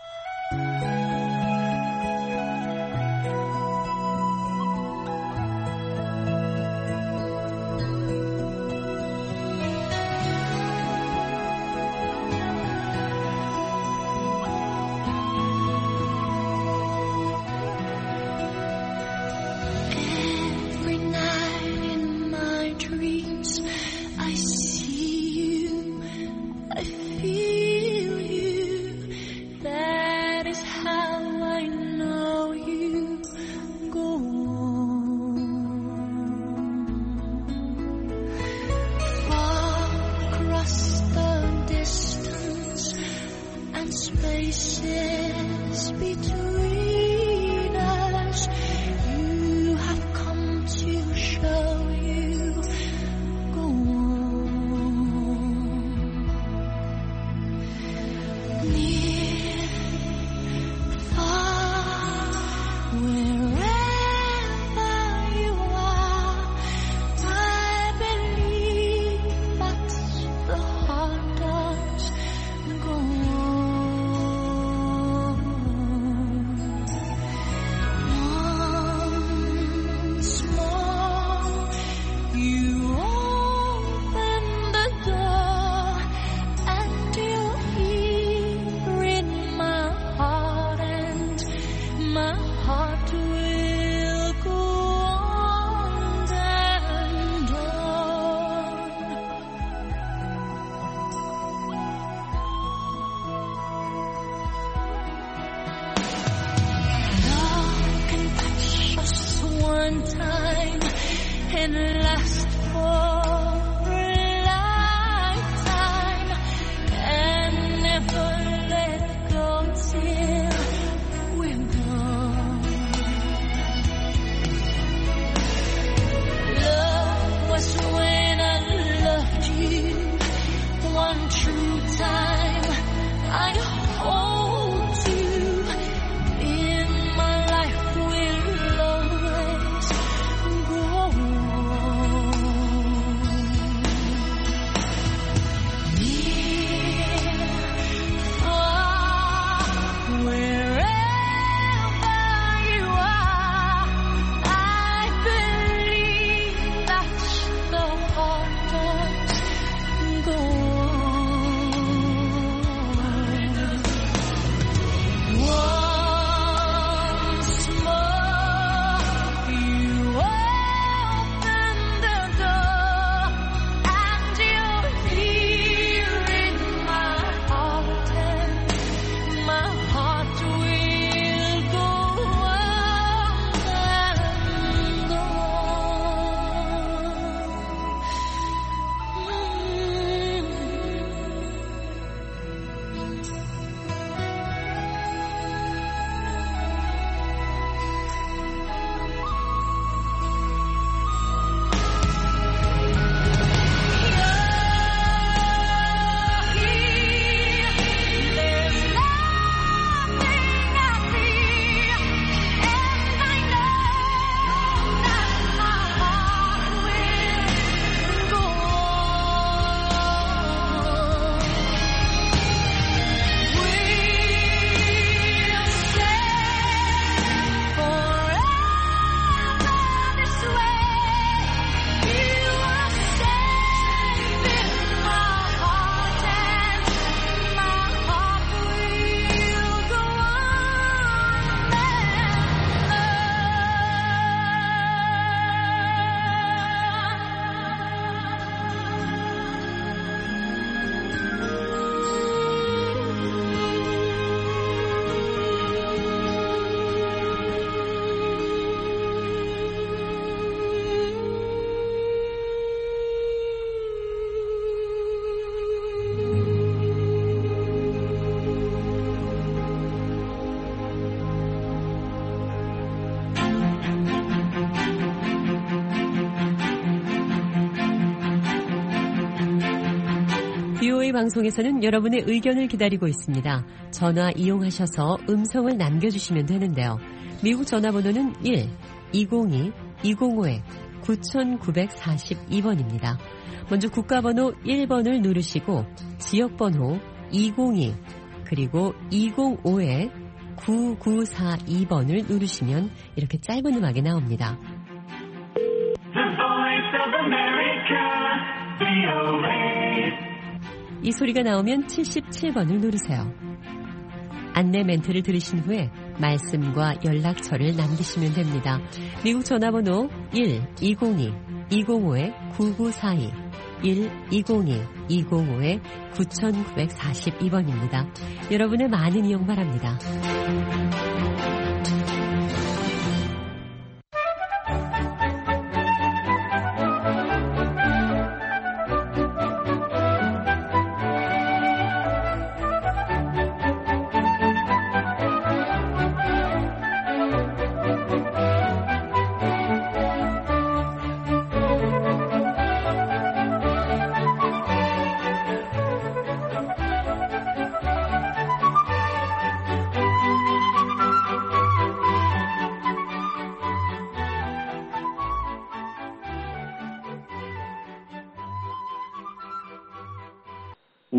But the heart does go on. one time and last for a lifetime and never let go till we're gone. Love was when I loved you one true time. I hold you in my life will always go on. Near, far, wherever you are, I believe that's the heart does go on. Once more, you open the door, and you're here in my heart, and my heart will go on and 비오에이 방송에서는 여러분의 의견을 기다리고 있습니다. 전화 이용하셔서 음성을 남겨주시면 되는데요. 미국 전화번호는 일 이공이 이공오 구구사이 번입니다. 먼저 국가번호 일 번을 누르시고 지역번호 이공이 그리고 이공오 구구사이 번을 누르시면 이렇게 짧은 음악이 나옵니다. The Voice of America, 비오에이. 이 소리가 나오면 칠십칠 번을 누르세요. 안내 멘트를 들으신 후에 말씀과 연락처를 남기시면 됩니다. 미국 전화번호 일 이공이 이공오 구구사이 일 이공이 이공오 구구사이 번입니다. 여러분의 많은 이용 바랍니다.